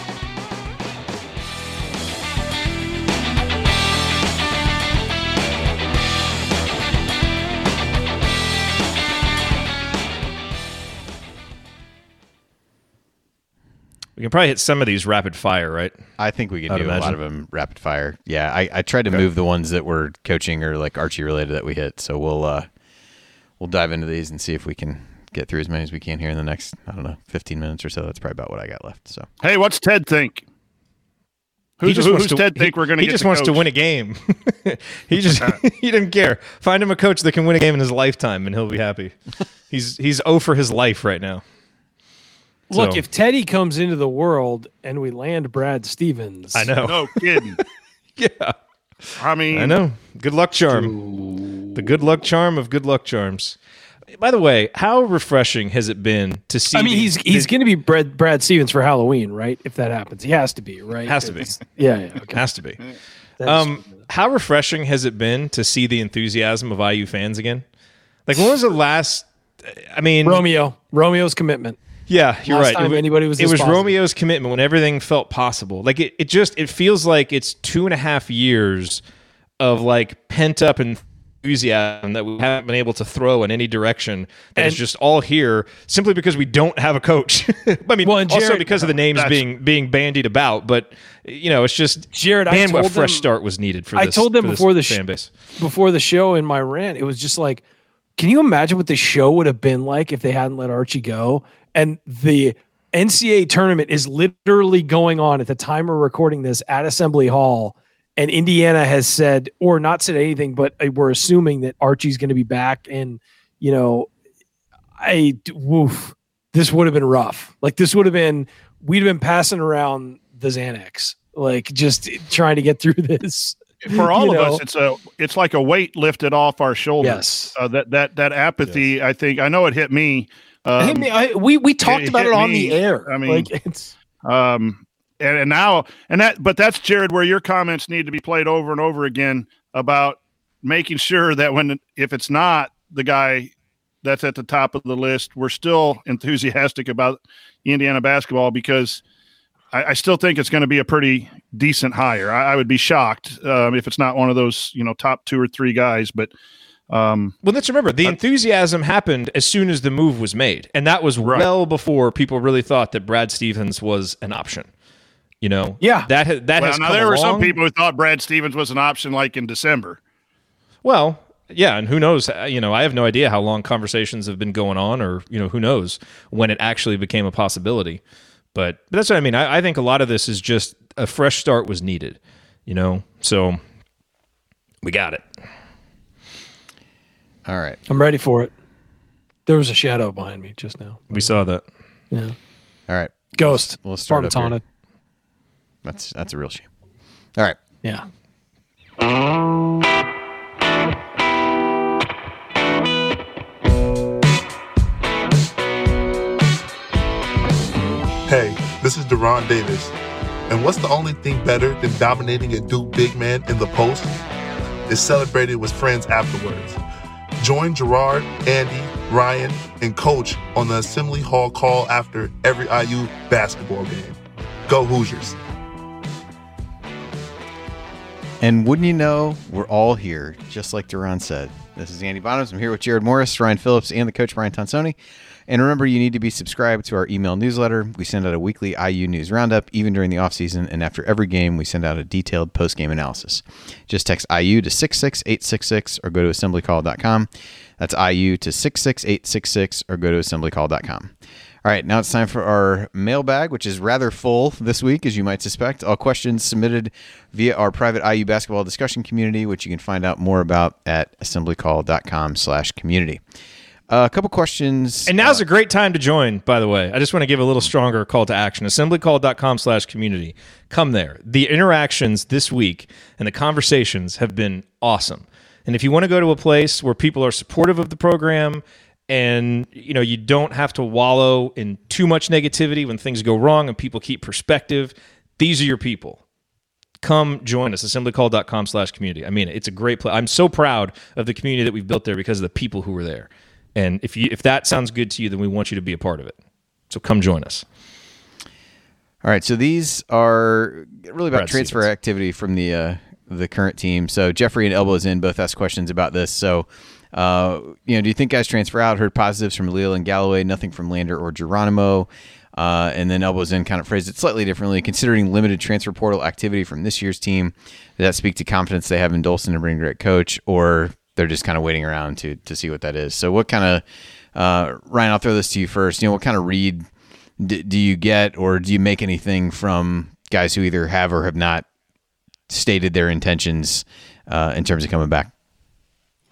S6: We can probably hit some of these rapid fire, right?
S1: I think we can
S6: I'd
S1: do a lot
S6: imagine.
S1: of them rapid fire. Yeah, I, I tried to move the ones that were coaching or like Archie related that we hit. So we'll uh, we'll dive into these and see if we can get through as many as we can here in the next, I don't know, fifteen minutes or so. That's probably about what I got left. So
S4: Hey, what's Ted think? Who's,
S6: just
S4: who,
S6: wants
S4: who's
S6: to-
S4: Ted
S6: he-
S4: think we're going to
S6: He
S4: get
S6: just
S4: the
S6: wants to
S4: coach?
S6: win a game. he just he didn't care. Find him a coach that can win a game in his lifetime, and he'll be happy. He's he's oh for his life right now.
S3: Look,
S6: So-
S3: if Teddy comes into the world and we land Brad Stevens,
S6: I know.
S4: No kidding.
S6: Yeah.
S4: I mean,
S6: I know. Good luck charm. The good luck charm of good luck charms. By the way, how refreshing has it been to see?
S3: I mean,
S6: the-
S3: he's he's
S6: the-
S3: going to be Brad Brad Stevens for Halloween, right? If that happens, he has to be, right?
S6: Has to be.
S3: It's- Yeah, yeah. Okay.
S6: has to be.
S3: That is-
S6: Um, how refreshing has it been to see the enthusiasm of I U fans again? Like, when was the last? I mean,
S3: Romeo, Romeo's commitment.
S6: yeah, you're
S3: last
S6: right.
S3: time
S6: it, wa-
S3: anybody was
S6: it
S3: this
S6: was
S3: positive.
S6: Romeo's commitment when everything felt possible. Like it, it just it feels like it's two and a half years of like pent up enthusiasm that we haven't been able to throw in any direction. That is
S3: And-
S6: just all here simply because we don't have a coach. I mean,
S3: Well, and
S6: also
S3: Jared-
S6: because of the names
S4: That's-
S6: being being bandied about. But you know, it's just
S3: Jared, I
S6: man, what a
S3: told
S6: fresh
S3: them-
S6: start was needed for
S3: I
S6: this.
S3: told them
S6: for this
S3: before the sh-
S6: fan base.
S3: Before the show in my rant, it was just like, can you imagine what the show would have been like if they hadn't let Archie go? And the N C double A tournament is literally going on at the time we're recording this at Assembly Hall. And Indiana has said, or not said anything, but we're assuming that Archie's going to be back. And, you know, I, woof, this would have been rough. Like, this would have been, we'd have been passing around the Xanax, like just trying to get through this.
S4: for all
S3: you
S4: of
S3: know?
S4: us, it's a it's like a weight lifted off our shoulders.
S3: Yes.
S4: Uh, that that that apathy. I think I know it hit me.
S3: I
S4: Um,
S3: mean, I, we we talked
S4: it
S3: about
S4: hit
S3: it on
S4: me.
S3: the air.
S4: I mean,
S3: like it's
S4: Um, and, and now, and that, but that's Jared, where your comments need to be played over and over again about making sure that when, if it's not the guy that's at the top of the list, we're still enthusiastic about Indiana basketball, because I, I still think it's going to be a pretty decent hire. I, I would be shocked um, if it's not one of those, you know, top two or three guys, but um,
S6: Well, let's remember the enthusiasm happened as soon as the move was made, and that was
S4: Right.
S6: well before people really thought that Brad Stevens was an option. You know,
S3: Yeah.
S6: that ha- that
S4: well,
S6: has
S4: now
S6: come
S4: there were some
S6: along.
S4: people who thought Brad Stevens was an option like in December.
S6: Well, yeah, and who knows? uh, You know, I have no idea how long conversations have been going on, or you know, who knows when it actually became a possibility. But, but that's what I mean. I, I think a lot of this is just a fresh start was needed. You know, so we got it.
S1: All right.
S3: I'm ready for it. There was a shadow behind me just now.
S6: We saw that.
S3: Yeah,
S1: All right.
S3: ghost.
S1: We'll start
S3: Apartment's
S1: up here.
S3: haunted.
S1: That's that's a real shame. All right.
S3: Yeah.
S7: Hey, this is Deron Davis. And what's the only thing better than dominating a Duke big man in the post? Is celebrating with friends afterwards. Join Gerard, Andy, Ryan, and Coach on the Assembly Hall call after every I U basketball game. Go Hoosiers.
S1: And wouldn't you know, we're all here, just like Duran said. This is Andy Bottoms. I'm here with Jared Morris, Ryan Phillips, and the coach, Brian Tonsoni. And remember, you need to be subscribed to our email newsletter. We send out a weekly I U news roundup, even during the offseason. And after every game, we send out a detailed post-game analysis. Just text I U to six six eight six six or go to assembly call dot com. That's I U to six six eight six six or go to assembly call dot com. All right, now it's time for our mailbag, which is rather full this week, as you might suspect. All questions submitted via our private I U basketball discussion community, which you can find out more about at assembly call dot com slash community. Uh, a couple questions.
S6: And now's a great time to join, by the way. I just want to give a little stronger call to action. assembly call dot com slash community. Come there. The interactions this week and the conversations have been awesome. And if you want to go to a place where people are supportive of the program and you know you don't have to wallow in too much negativity when things go wrong and people keep perspective, these are your people. Come join us, assembly call dot com slash community. I mean, it's a great place. I'm so proud of the community that we've built there because of the people who were there. And if you if that sounds good to you, then we want you to be a part of it. So come join us.
S1: All right, so these are really about
S6: Brad
S1: transfer
S6: Stevens.
S1: activity from the uh, the current team. So Jeffrey and Elbows In both asked questions about this. So, uh, you know, do you think guys transfer out? Heard positives from Leal and Galloway, nothing from Lander or Geronimo. Uh, and then Elbows In kind of phrased it slightly differently. Considering limited transfer portal activity from this year's team, does that speak to confidence they have in Dolson to bring a great coach, or they're just kind of waiting around to to see what that is? So what kind of, uh, Ryan, I'll throw this to you first. You know, what kind of read d- do you get, or do you make anything from guys who either have or have not stated their intentions uh, in terms of coming back?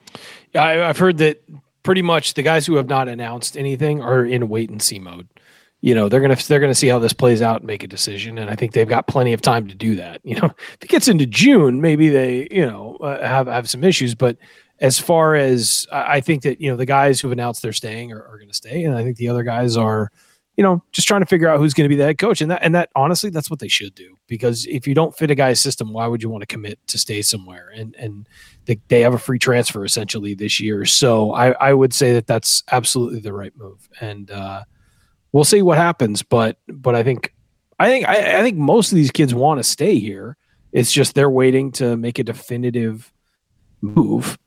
S3: I, I've heard that pretty much the guys who have not announced anything are in wait and see mode. you know, they're gonna they're gonna see how this plays out and make a decision. And I think they've got plenty of time to do that. You know, if it gets into June, maybe they, you know, uh, have have some issues. But as far as I think that, you know, the guys who've announced they're staying are, are going to stay, and I think the other guys are, you know, just trying to figure out who's going to be the head coach. And that and that honestly, that's what they should do, because if you don't fit a guy's system, why would you want to commit to stay somewhere? And and they, they have a free transfer essentially this year, so I I would say that that's absolutely the right move. And uh, we'll see what happens, but but I think I think I, I think most of these kids want to stay here. It's just they're waiting to make a definitive move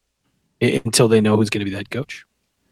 S3: until they know who's going to be the head coach.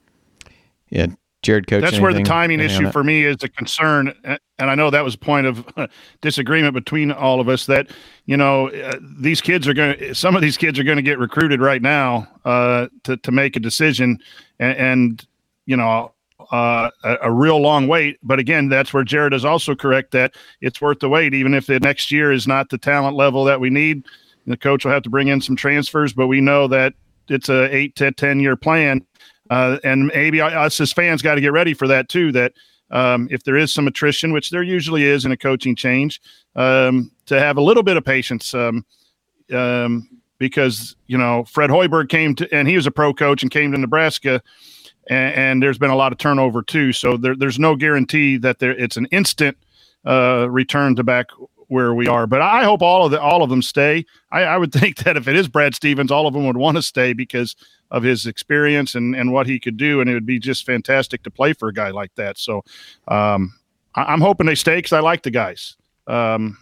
S1: Yeah, Jared, coach.
S4: That's where the
S1: anything-
S4: timing
S1: anything on
S4: issue
S1: that?
S4: for me is a concern, and I know that was a point of disagreement between all of us. That you know uh, these kids are going. to Some of these kids are going to get recruited right now uh, to to make a decision, and, and you know. Uh, a, a real long wait. But again, that's where Jared is also correct that it's worth the wait, even if the next year is not the talent level that we need. The coach will have to bring in some transfers, but we know that it's a eight to ten year plan. Uh, and maybe us as fans got to get ready for that too, that um, if there is some attrition, which there usually is in a coaching change, um, to have a little bit of patience. Um, um, because, you know, Fred Hoiberg came to, and he was a pro coach and came to Nebraska, and, and there's been a lot of turnover too. So there, there's no guarantee that there it's an instant uh, return to back where we are. But I hope all of the all of them stay. I, I would think that if it is Brad Stevens, all of them would want to stay because of his experience and, and what he could do, and it would be just fantastic to play for a guy like that. So um, I, I'm hoping they stay because I like the guys. Um,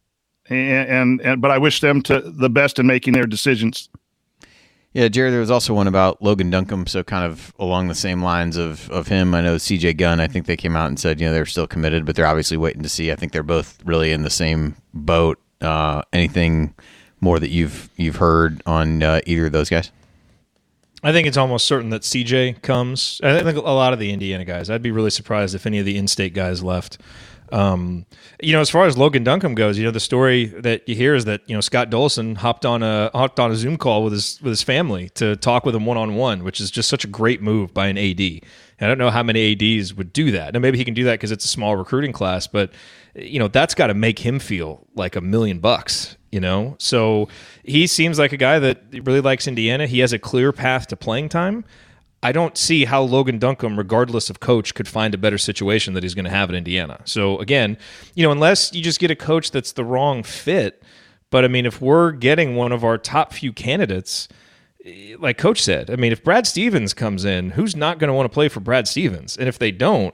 S4: and, and and but I wish them to the best in making their decisions.
S1: Yeah, Jared, there was also one about Logan Duncombe, so kind of along the same lines of, of him. I know C J Gunn, I think they came out and said, you know, they're still committed, but they're obviously waiting to see. I think they're both really in the same boat. Uh, anything more that you've you've heard on uh, either of those guys?
S6: I think it's almost certain that C J comes. I think a lot of the Indiana guys. I'd be really surprised if any of the in-state guys left. Um, you know, as far as Logan Duncombe goes, you know, the story that you hear is that, you know, Scott Dolson hopped on a hopped on a Zoom call with his with his family to talk with him one-on-one, which is just such a great move by an A D. And I don't know how many A Ds would do that. Now, maybe he can do that because it's a small recruiting class, but, you know, that's got to make him feel like a million bucks, you know? So he seems like a guy that really likes Indiana. He has a clear path to playing time. I don't see how Logan Duncombe, regardless of coach, could find a better situation that he's going to have at Indiana. So again, you know, unless you just get a coach that's the wrong fit. But I mean, if we're getting one of our top few candidates, like Coach said, I mean, if Brad Stevens comes in, who's not going to want to play for Brad Stevens? And if they don't,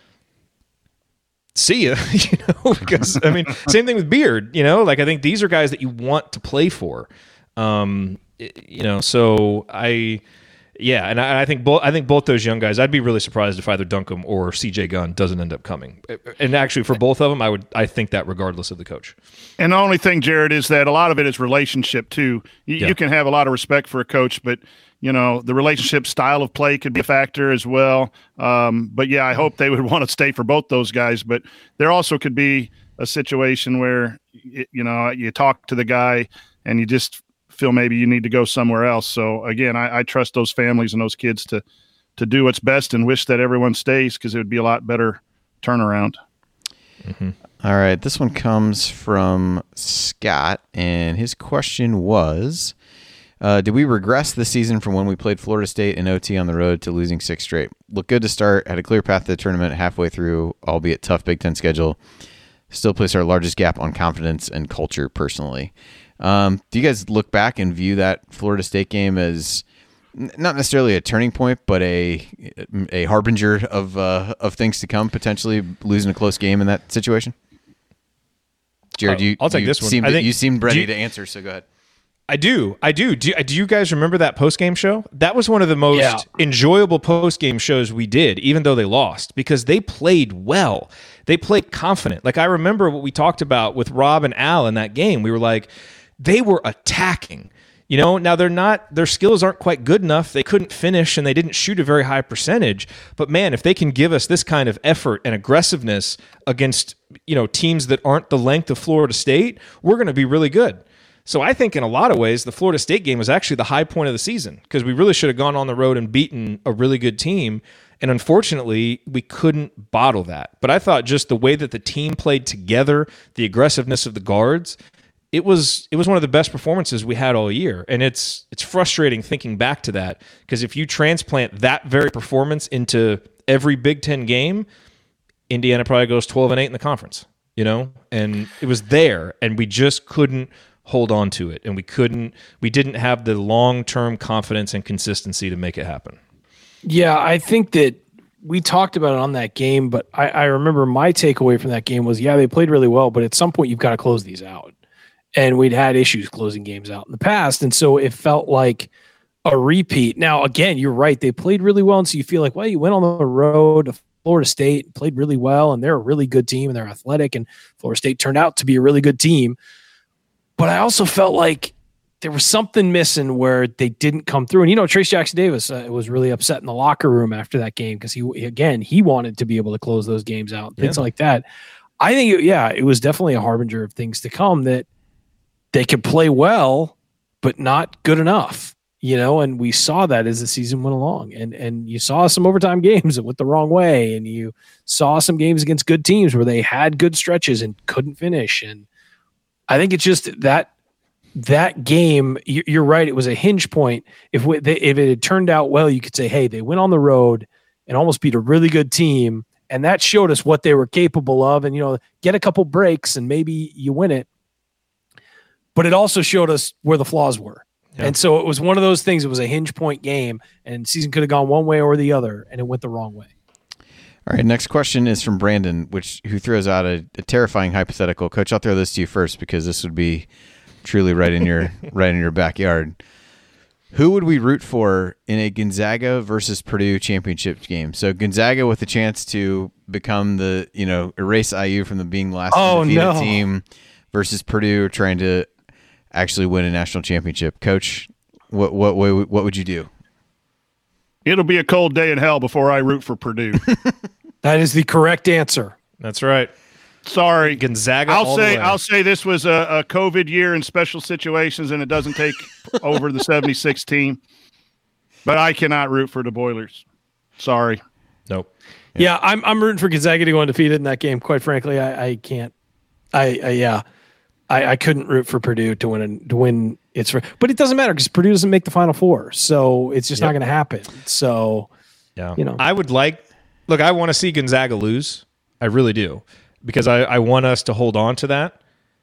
S6: see ya, you know, because I mean, same thing with Beard, you know, like I think these are guys that you want to play for. Um, you know, so I. Yeah, and I, I think both. I think both those young guys. I'd be really surprised if either Duncombe or C J Gunn doesn't end up coming. And actually, for both of them, I would. I think that regardless of the coach.
S4: And the only thing, Jared, is that a lot of it is relationship too. You,
S6: Yeah.
S4: you can have a lot of respect for a coach, but you know the relationship style of play could be a factor as well. Um, but yeah, I hope they would want to stay for both those guys. But there also could be a situation where you know you talk to the guy and you just feel maybe you need to go somewhere else. So again, I, I trust those families and those kids to to do what's best and wish that everyone stays because it would be a lot better turnaround.
S1: Mm-hmm. All right, this one comes from Scott, and his question was, uh, did we regress this season from when we played Florida State in O T on the road to losing six straight? Looked good to start, had a clear path to the tournament halfway through, albeit tough Big Ten schedule. Still place our largest gap on confidence and culture personally. Um, do you guys look back and view that Florida State game as n- not necessarily a turning point, but a a harbinger of uh, of things to come? Potentially losing a close game in that situation. Jared,
S6: Uh,
S1: you
S6: I'll take
S1: you
S6: this one.
S1: Seemed,
S6: I think-
S1: you seemed ready
S6: do you-
S1: to answer, so go ahead.
S6: I do. I do. Do, do you guys remember that post-game show? That was one of the most
S3: Yeah.
S6: enjoyable post-game shows we did, even though they lost, because they played well. They played confident. Like, I remember what we talked about with Rob and Al in that game. We were like, they were attacking. You know, now they're not, their skills aren't quite good enough. They couldn't finish and they didn't shoot a very high percentage. But man, if they can give us this kind of effort and aggressiveness against, you know, teams that aren't the length of Florida State, we're going to be really good. So I think in a lot of ways, the Florida State game was actually the high point of the season because we really should have gone on the road and beaten a really good team. And unfortunately, we couldn't bottle that. But I thought just the way that the team played together, the aggressiveness of the guards, it was it was one of the best performances we had all year. And it's it's frustrating thinking back to that, because if you transplant that very performance into every Big Ten game, Indiana probably goes twelve and eight in the conference, you know? And it was there, and we just couldn't hold on to it. And we couldn't, we didn't have the long-term confidence and consistency to make it happen.
S3: Yeah, I think that we talked about it on that game, but I, I remember my takeaway from that game was, yeah, they played really well, but at some point you've got to close these out. And we'd had issues closing games out in the past. And so it felt like a repeat. Now, again, you're right. They played really well. And so you feel like, well, you went on the road to Florida State and played really well, and they're a really good team and they're athletic, and Florida State turned out to be a really good team. But I also felt like there was something missing where they didn't come through. And, you know, Trace Jackson Davis uh, was really upset in the locker room after that game because, he again, he wanted to be able to close those games out, things yeah. like that. I think, it, yeah, it was definitely a harbinger of things to come, that they could play well, but not good enough, you know, and we saw that as the season went along. And and you saw some overtime games that went the wrong way, and you saw some games against good teams where they had good stretches and couldn't finish. And I think it's just that that game, you're right, it was a hinge point. If we, they, if it had turned out well, you could say, hey, they went on the road and almost beat a really good team, and that showed us what they were capable of. And, you know, get a couple breaks and maybe you win it. But it also showed us where the flaws were. Yeah. And so it was one of those things. It was a hinge point game, and season could have gone one way or the other, and it went the wrong way.
S1: All right, next question is from Brandon, which who throws out a, a terrifying hypothetical. Coach, I'll throw this to you first because this would be truly right in your right in your backyard. Who would we root for in a Gonzaga versus Purdue championship game? So Gonzaga with a chance to become the, you know, erase I U from the being the last
S3: oh,
S1: undefeated
S3: no.
S1: team versus Purdue trying to actually win a national championship. Coach, what what what, what would you do?
S4: It'll be a cold day in hell before I root for Purdue.
S3: That is the correct answer.
S6: That's right.
S4: Sorry,
S6: Gonzaga.
S4: I'll
S6: all
S4: say
S6: the way.
S4: I'll say this was a, a COVID year in special situations, and it doesn't take over the seventy-six team. But I cannot root for the Boilers. Sorry.
S6: Nope.
S3: Yeah, yeah I'm I'm rooting for Gonzaga to go undefeated in that game. Quite frankly, I, I can't. I, I yeah, I, I couldn't root for Purdue to win a, to win its. But it doesn't matter because Purdue doesn't make the Final Four, so it's just yep. not going to happen. So
S6: yeah,
S3: you know,
S6: I would like. Look, I want to see Gonzaga lose. I really do. Because I, I want us to hold on to that.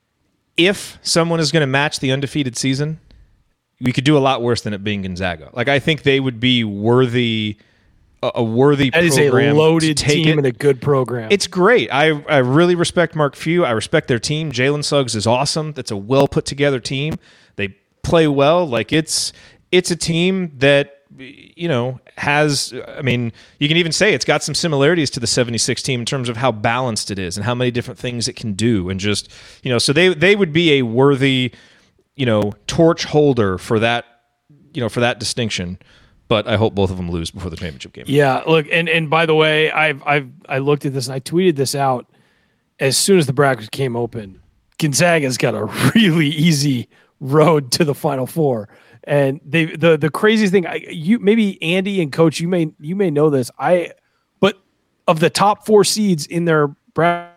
S6: If someone is going to match the undefeated season, we could do a lot worse than it being Gonzaga. Like, I think they would be worthy, a, a worthy
S3: that
S6: program.
S3: That is a loaded team
S6: it.
S3: and a good program.
S6: It's great. I, I really respect Mark Few. I respect their team. Jalen Suggs is awesome. That's a well put together team. They play well. Like, it's it's a team that, you know, has, I mean, you can even say it's got some similarities to the seventy-six team in terms of how balanced it is and how many different things it can do. And just, you know, so they, they would be a worthy, you know, torch holder for that, you know, for that distinction. But I hope both of them lose before the championship game.
S3: Yeah. Look, and, and by the way, I've, I've, I looked at this and I tweeted this out as soon as the bracket came open. Gonzaga's got a really easy road to the Final Four. And they the the craziest thing, I, you maybe Andy and Coach, you may you may know this. I but of the top four seeds in their bracket,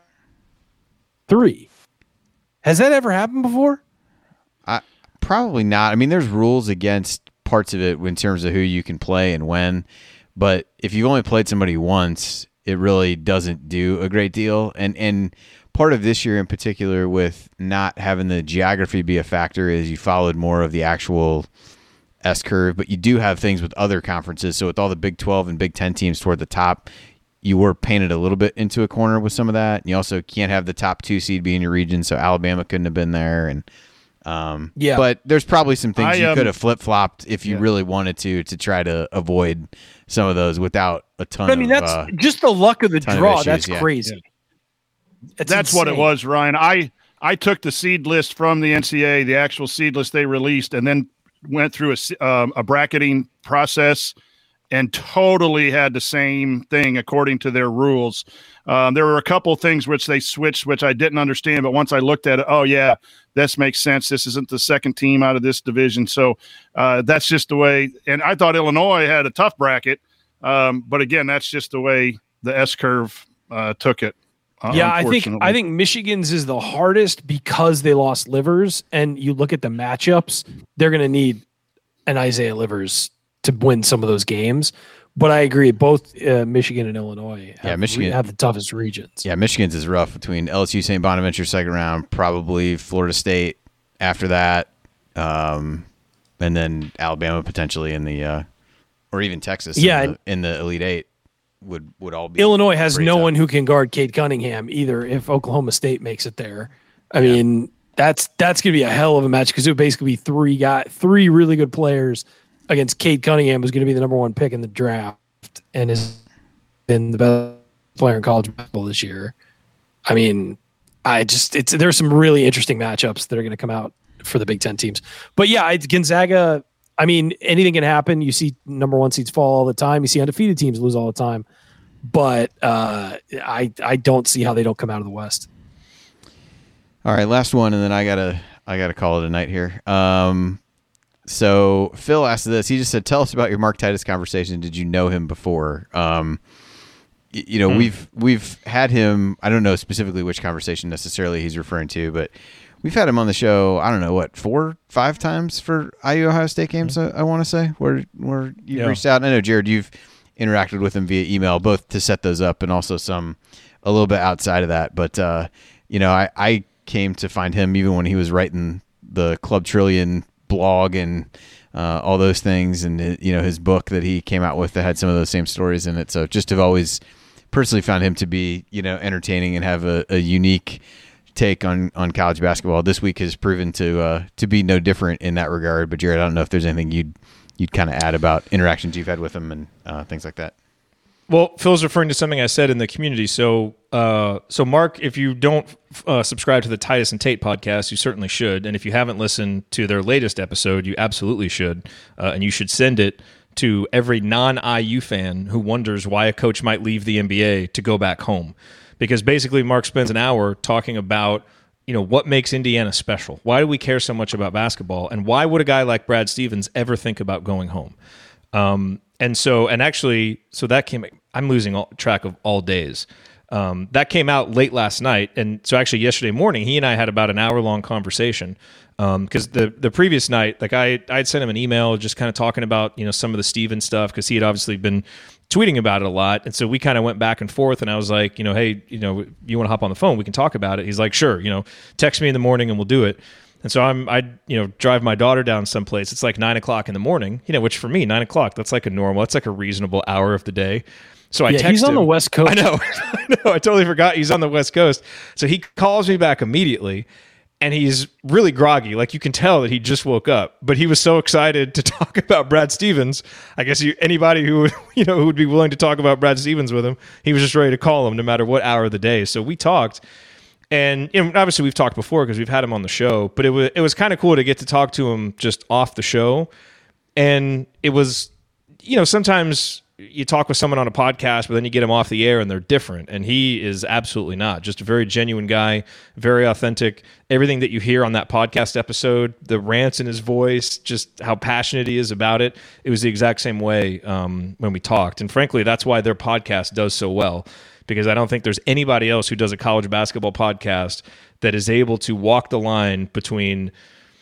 S3: three, has that ever happened before?
S1: I, probably not. I mean, there's rules against parts of it in terms of who you can play and when. But if you've only played somebody once, it really doesn't do a great deal. And and part of this year in particular, with not having the geography be a factor, is you followed more of the actual S curve, but you do have things with other conferences. So with all the Big twelve and Big ten teams toward the top, you were painted a little bit into a corner with some of that. And you also can't have the top two seed be in your region, so Alabama couldn't have been there. And um, yeah, but there's probably some things I, you um, could have flip flopped if you yeah. really wanted to to try to avoid some of those without a ton.
S3: But I mean,
S1: of,
S3: that's
S1: uh,
S3: just the luck of the draw.
S1: Of issues,
S3: that's
S1: yeah.
S3: crazy.
S4: Yeah.
S3: That's,
S4: That's what it was, Ryan. I, I took the seed list from the N C double A, the actual seed list they released, and then went through a, um, a bracketing process and totally had the same thing according to their rules. Um, there were a couple of things which they switched, which I didn't understand, but once I looked at it, oh, yeah, this makes sense. This isn't the second team out of this division. So uh, that's just the way. And I thought Illinois had a tough bracket. Um, but again, that's just the way the S curve uh, took it. Uh,
S3: yeah, I think I think Michigan's is the hardest because they lost Livers, and you look at the matchups, they're going to need an Isaiah Livers to win some of those games. But I agree, both uh, Michigan and Illinois have,
S1: yeah, Michigan
S3: have the toughest regions.
S1: Yeah, Michigan's is rough between L S U, Saint Bonaventure second round, probably Florida State after that, um, and then Alabama potentially in the uh, or even Texas
S3: yeah,
S1: in, the, in the Elite Eight. Would would all be
S3: Illinois has no
S1: tough.
S3: one who can guard Cade Cunningham either if Oklahoma State makes it there. I yeah. mean, that's that's gonna be a hell of a match because it would basically be three guy three really good players against Cade Cunningham, who's gonna be the number one pick in the draft and has been the best player in college basketball this year. I mean, I just it's there's some really interesting matchups that are gonna come out for the Big Ten teams. But yeah, it's Gonzaga. I mean, anything can happen. You see number one seeds fall all the time. You see undefeated teams lose all the time. But uh, I I don't see how they don't come out of the West.
S1: All right, last one, and then I gotta I gotta call it a night here. Um, so Phil asked this. He just said, "Tell us about your Mark Titus conversation. Did you know him before?" Um, y- you know, hmm. we've we've had him. I don't know specifically which conversation necessarily he's referring to, but we've had him on the show, I don't know, what, four, five times for I U Ohio State games, I, I want to say, where where you've yeah. reached out. And I know, Jared, you've interacted with him via email, both to set those up and also some a little bit outside of that. But, uh, you know, I, I came to find him even when he was writing the Club Trillion blog and uh, all those things. And, you know, his book that he came out with that had some of those same stories in it. So just have always personally found him to be, you know, entertaining and have a, a unique take on, on college basketball. This week has proven to uh, to be no different in that regard. But Jared, I don't know if there's anything you'd you'd kind of add about interactions you've had with him and uh, things like that.
S6: Well, Phil's referring to something I said in the community. So, uh, so Mark, if you don't uh, subscribe to the Titus and Tate podcast, you certainly should. And if you haven't listened to their latest episode, you absolutely should. Uh, and you should send it to every non-I U fan who wonders why a coach might leave the N B A to go back home. Because basically Mark spends an hour talking about, you know, what makes Indiana special. Why do we care so much about basketball? And why would a guy like Brad Stevens ever think about going home? Um, and so, and actually, so that came, I'm losing all, track of all days. Um, that came out late last night. And so actually yesterday morning, he and I had about an hour long conversation. Um, cause the, the previous night, like I, I'd sent him an email just kind of talking about, you know, some of the Stevens stuff. Cause he had obviously been tweeting about it a lot. And so we kind of went back and forth and I was like, you know, hey, you know, you want to hop on the phone? We can talk about it. He's like, sure, you know, text me in the morning and we'll do it. And so I'm, I, you know, drive my daughter down someplace. It's like nine o'clock in the morning, you know, which for me, nine o'clock, that's like a normal, that's like a reasonable hour of the day. So I
S3: yeah,
S6: text
S3: he's on
S6: him.
S3: the West Coast.
S6: I know, I know. I totally forgot he's on the West Coast. So he calls me back immediately. And he's really groggy. Like you can tell that he just woke up, but he was so excited to talk about Brad Stevens. I guess you, anybody who would, you know, who would be willing to talk about Brad Stevens with him, he was just ready to call him no matter what hour of the day. So we talked, and you know, obviously we've talked before because we've had him on the show, but it was, it was kind of cool to get to talk to him just off the show. And it was, you know, sometimes you talk with someone on a podcast, but then you get them off the air and they're different. And he is absolutely not. Just a very genuine guy, very authentic. Everything that you hear on that podcast episode, the rants in his voice, just how passionate he is about it, it was the exact same way um, when we talked. And frankly, that's why their podcast does so well, because I don't think there's anybody else who does a college basketball podcast that is able to walk the line between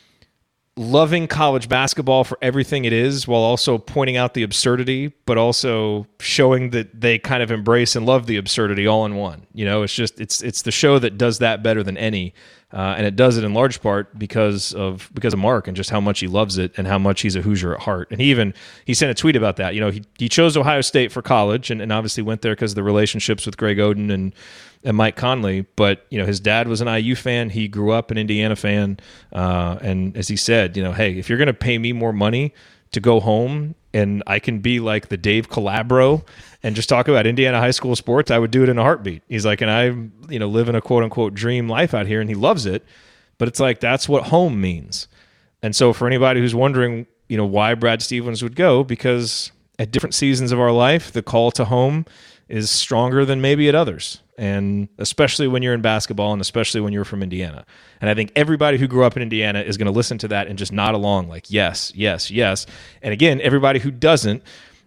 S6: loving college basketball for everything it is while also pointing out the absurdity, but also showing that they kind of embrace and love the absurdity all in one. You know, it's just, it's, it's the show that does that better than any. Uh, and it does it in large part because of, because of Mark and just how much he loves it and how much he's a Hoosier at heart. And he even, he sent a tweet about that. You know, he, he chose Ohio State for college and, and obviously went there because of the relationships with Greg Oden and, and Mike Conley, but you know, his dad was an I U fan. He grew up an Indiana fan. Uh, and as he said, you know, hey, if you're going to pay me more money to go home and I can be like the Dave Calabro and just talk about Indiana high school sports, I would do it in a heartbeat. He's like, and I, you know, live in a quote unquote dream life out here, and he loves it, but it's like, that's what home means. And so for anybody who's wondering, you know, why Brad Stevens would go, because at different seasons of our life, the call to home is stronger than maybe at others. And especially when you're in basketball and especially when you're from Indiana. And I think everybody who grew up in Indiana is going to listen to that and just nod along like, yes, yes, yes. And again, everybody who doesn't,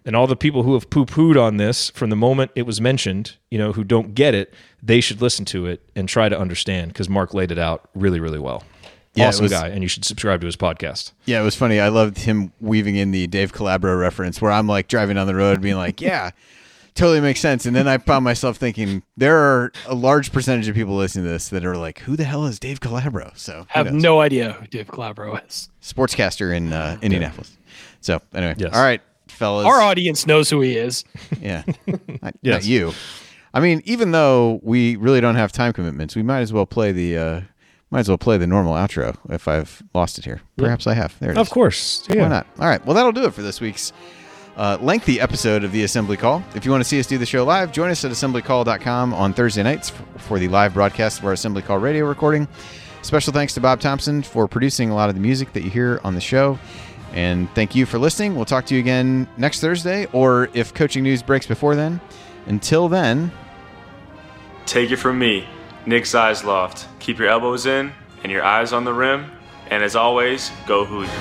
S6: And all the people who have poo-pooed on this from the moment it was mentioned, you know, who don't get it, they should listen to it and try to understand, because Mark laid it out really, really well.
S1: Yeah,
S6: awesome
S1: was,
S6: guy, and you should subscribe to his podcast.
S1: Yeah, it was funny. I loved him weaving in the Dave Calabro reference where I'm like driving down the road being like, yeah, totally makes sense. And then I found myself thinking there are a large percentage of people listening to this that are like, who the hell is Dave Calabro? So
S3: I have no idea who Dave Calabro is.
S1: Sportscaster in uh, Indianapolis. So anyway,
S6: Yes.
S1: all right, fellas.
S3: Our audience knows who he is.
S1: Yeah, not,
S6: Yes.
S1: not you. I mean, even though we really don't have time commitments, we might as well play the uh, might as well play the normal outro if I've lost it here. Perhaps I have. There it is.
S6: Of course. Yeah.
S1: Why not? All right. Well, that'll do it for this week's uh, lengthy episode of the Assembly Call. If you want to see us do the show live, join us at assembly call dot com on Thursday nights for, for the live broadcast of our Assembly Call radio recording. Special thanks to Bob Thompson for producing a lot of the music that you hear on the show. And thank you for listening. We'll talk to you again next Thursday, or if coaching news breaks before then. Until then,
S8: take it from me, Nick Zeisloft. Keep your elbows in and your eyes on the rim. And as always, go Hoosiers.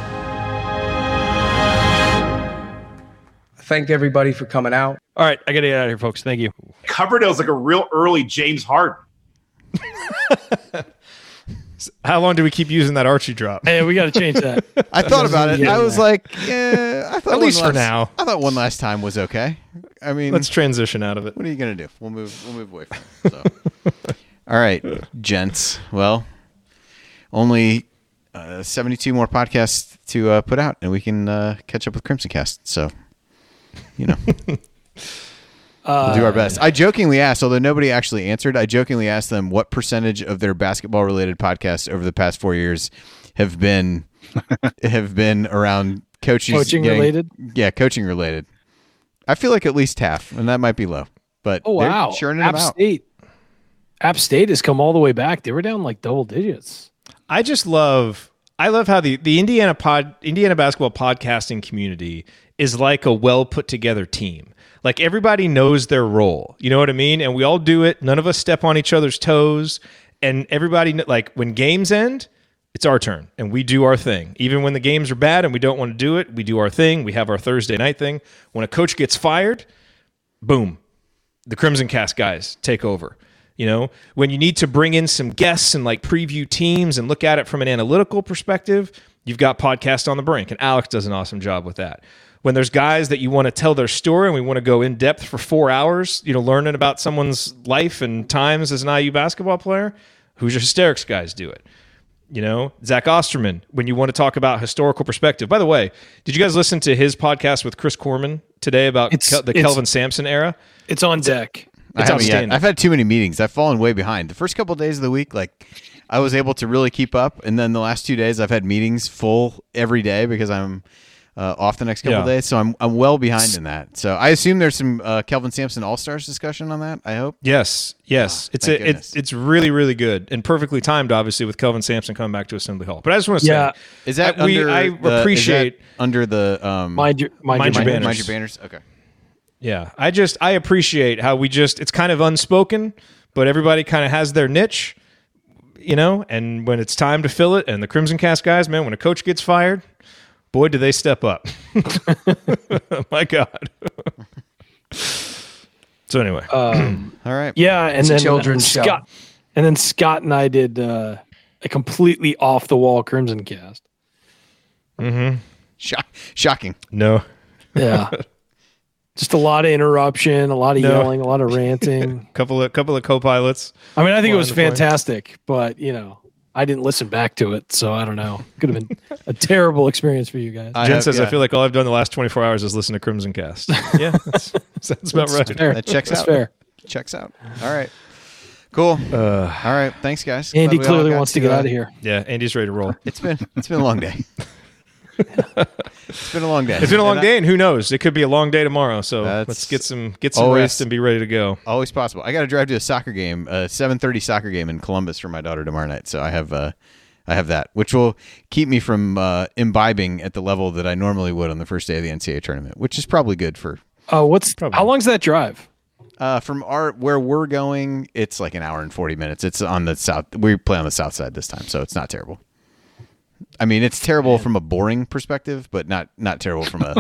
S9: Thank everybody for coming out.
S3: All right, I got to get out of here, folks. Thank you.
S10: Coverdale's like a real early James Harden.
S6: How long do we keep using that Archie drop?
S3: Hey, we got to change that.
S1: I thought about it. I was like, yeah, I thought
S6: At least
S1: one
S6: for
S1: last-
S6: now.
S1: I thought one last time was okay. I mean,
S6: Let's transition out of it.
S1: what are you gonna do? We'll move. We'll move away from it. So. All right, gents. Well, only uh, seventy-two more podcasts to uh, put out, and we can uh, catch up with Crimson Cast. So, you know, we'll do our best. I jokingly asked, although nobody actually answered, I jokingly asked them what percentage of their basketball-related podcasts over the past four years have been have been around coaches
S3: Coaching
S1: getting-
S3: related?
S1: Yeah, coaching related. I feel like at least half, and that might be low. But
S3: Oh,
S1: they're
S3: wow.
S1: churning
S3: App
S1: them out.
S3: State. App State has come all the way back. They were down like double digits.
S6: I just love I love how the, the Indiana pod Indiana basketball podcasting community is like a well put together team. Like everybody knows their role. You know what I mean? And we all do it. None of us step on each other's toes. And everybody, like when games end, it's our turn and we do our thing. Even when the games are bad and we don't want to do it, we do our thing. We have our Thursday night thing. When a coach gets fired, boom, the Crimson Cast guys take over. You know, when you need to bring in some guests and like preview teams and look at it from an analytical perspective, you've got Podcast on the Brink, and Alex does an awesome job with that. When there's guys that you want to tell their story and we want to go in depth for four hours, you know, learning about someone's life and times as an I U basketball player, Hoosier Hysterics guys do it. You know, Zach Osterman, when you want to talk about historical perspective. By the way, did you guys listen to his podcast with Chris Corman today about
S3: It's-
S6: Kel- the
S3: it's-
S6: Kelvin Sampson era?
S3: It's on deck.
S1: I
S6: It's
S1: haven't yet.
S6: outstanding.
S1: I've had too many meetings. I've fallen way behind. The first couple of days of the week, like I was able to really keep up, and then the last two days, I've had meetings full every day because I'm uh, off the next couple
S6: Yeah.
S1: of days. So I'm I'm well behind in that. So I assume there's some uh, Kelvin Sampson All Stars discussion on that. I hope.
S6: Yes, yes. it's
S1: thank
S6: a,
S1: goodness.
S6: it's it's really really good and perfectly timed, obviously, with Kelvin Sampson coming back to Assembly Hall. But I just want to say,
S3: Yeah.
S1: Is that
S6: I- we-
S1: under?
S6: I
S1: the, is that
S6: appreciate-
S1: under the um,
S3: Mind your, mind
S6: Mind
S3: your
S6: your
S3: banners.
S1: mind your banners. Okay.
S6: yeah, I just I appreciate how we just it's kind of unspoken, but everybody kind of has their niche, you know. And when it's time to fill it, and the Crimson Cast guys, man, when a coach gets fired, boy, do they step up! My God. So anyway,
S3: Um,
S1: All right.
S3: yeah, and
S9: It's a
S3: then
S9: children's show.
S3: Scott, and then Scott and I did uh, a completely off the wall Crimson Cast.
S1: Shock, shocking.
S6: no.
S3: Yeah, just a lot of interruption, a lot of
S6: No.
S3: yelling, a lot of ranting.
S6: Couple of couple of co-pilots.
S3: I mean, I think it was
S6: Flying the plane.
S3: fantastic, but you know, I didn't listen back to it, so I don't know. Could have been a terrible experience for you guys.
S1: I
S6: Jen
S1: have-
S6: says,
S1: yeah.
S6: "I feel like all I've done the last twenty-four hours is listen to Crimson Cast." Yeah, that's, sounds about right.
S3: Fair.
S1: That checks
S3: That's
S1: out.
S3: fair.
S1: Checks out. All right. Cool.
S6: Uh,
S1: All right. Thanks, guys.
S3: Andy
S1: Glad we all
S3: clearly
S1: got
S3: wants to get
S1: uh,
S3: out of here.
S6: yeah, Andy's ready to roll.
S1: It's been it's been a long day. It's been a long day.
S6: It's been a long
S1: And I-
S6: day, and who knows? It could be a long day tomorrow. So
S1: That's
S6: let's get some get some
S1: always-
S6: rest and be ready to go.
S1: Always possible. I got to drive to a soccer game, a seven thirty soccer game in Columbus for my daughter tomorrow night. So I have uh, I have that, which will keep me from uh, imbibing at the level that I normally would on the first day of the N C double A tournament, which is probably good for.
S3: Uh, what's
S6: Probably.
S3: how long's that drive?
S1: Uh, from our where we're going, it's like an hour and forty minutes. It's on the south. We play on the south side this time, so it's not terrible. I mean, it's terrible from a boring perspective, but not not terrible from a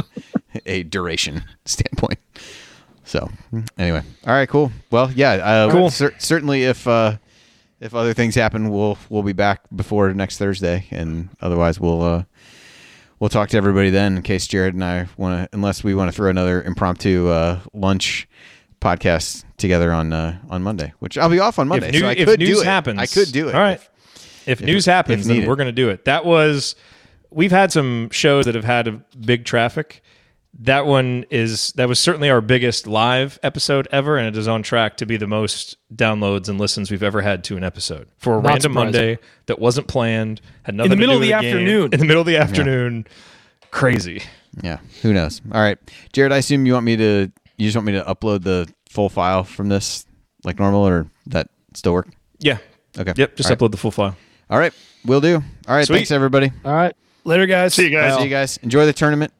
S1: a duration standpoint. So anyway, all right, cool. Well, yeah, uh,
S6: Cool.
S1: cer- certainly if uh, if other things happen, we'll we'll be back before next Thursday, and otherwise we'll uh, we'll talk to everybody then. In case Jared and I want to, unless we want to throw another impromptu uh, lunch podcast together on uh, on Monday, which I'll be off on Monday.
S6: If, new,
S1: so I
S6: if
S1: could
S6: news
S1: do it.
S6: happens,
S1: I could do it.
S6: All right.
S1: If,
S6: If, news
S1: if
S6: happens, then
S1: needed.
S6: we're going to do it. That was, we've had some shows that have had a big traffic. That one is, that was certainly our biggest live episode ever, and it is on track to be the most downloads and listens we've ever had to an episode. For a
S3: Not
S6: random
S3: surprising.
S6: Monday that wasn't planned, had nothing
S3: In the
S6: to
S3: middle
S6: do
S3: of the
S6: with game.
S3: afternoon.
S6: In the middle of the afternoon. Crazy.
S1: Yeah, who knows? All right, Jared, I assume you want me to, you just want me to upload the full file from this like normal, or that still work?
S6: Yeah.
S1: Okay.
S6: Yep. Just
S1: All right.
S6: upload the full file.
S1: All right, will do. All right,
S6: Sweet.
S1: thanks everybody.
S3: All right. Later, guys.
S4: See you guys.
S1: See you guys. Enjoy the tournament.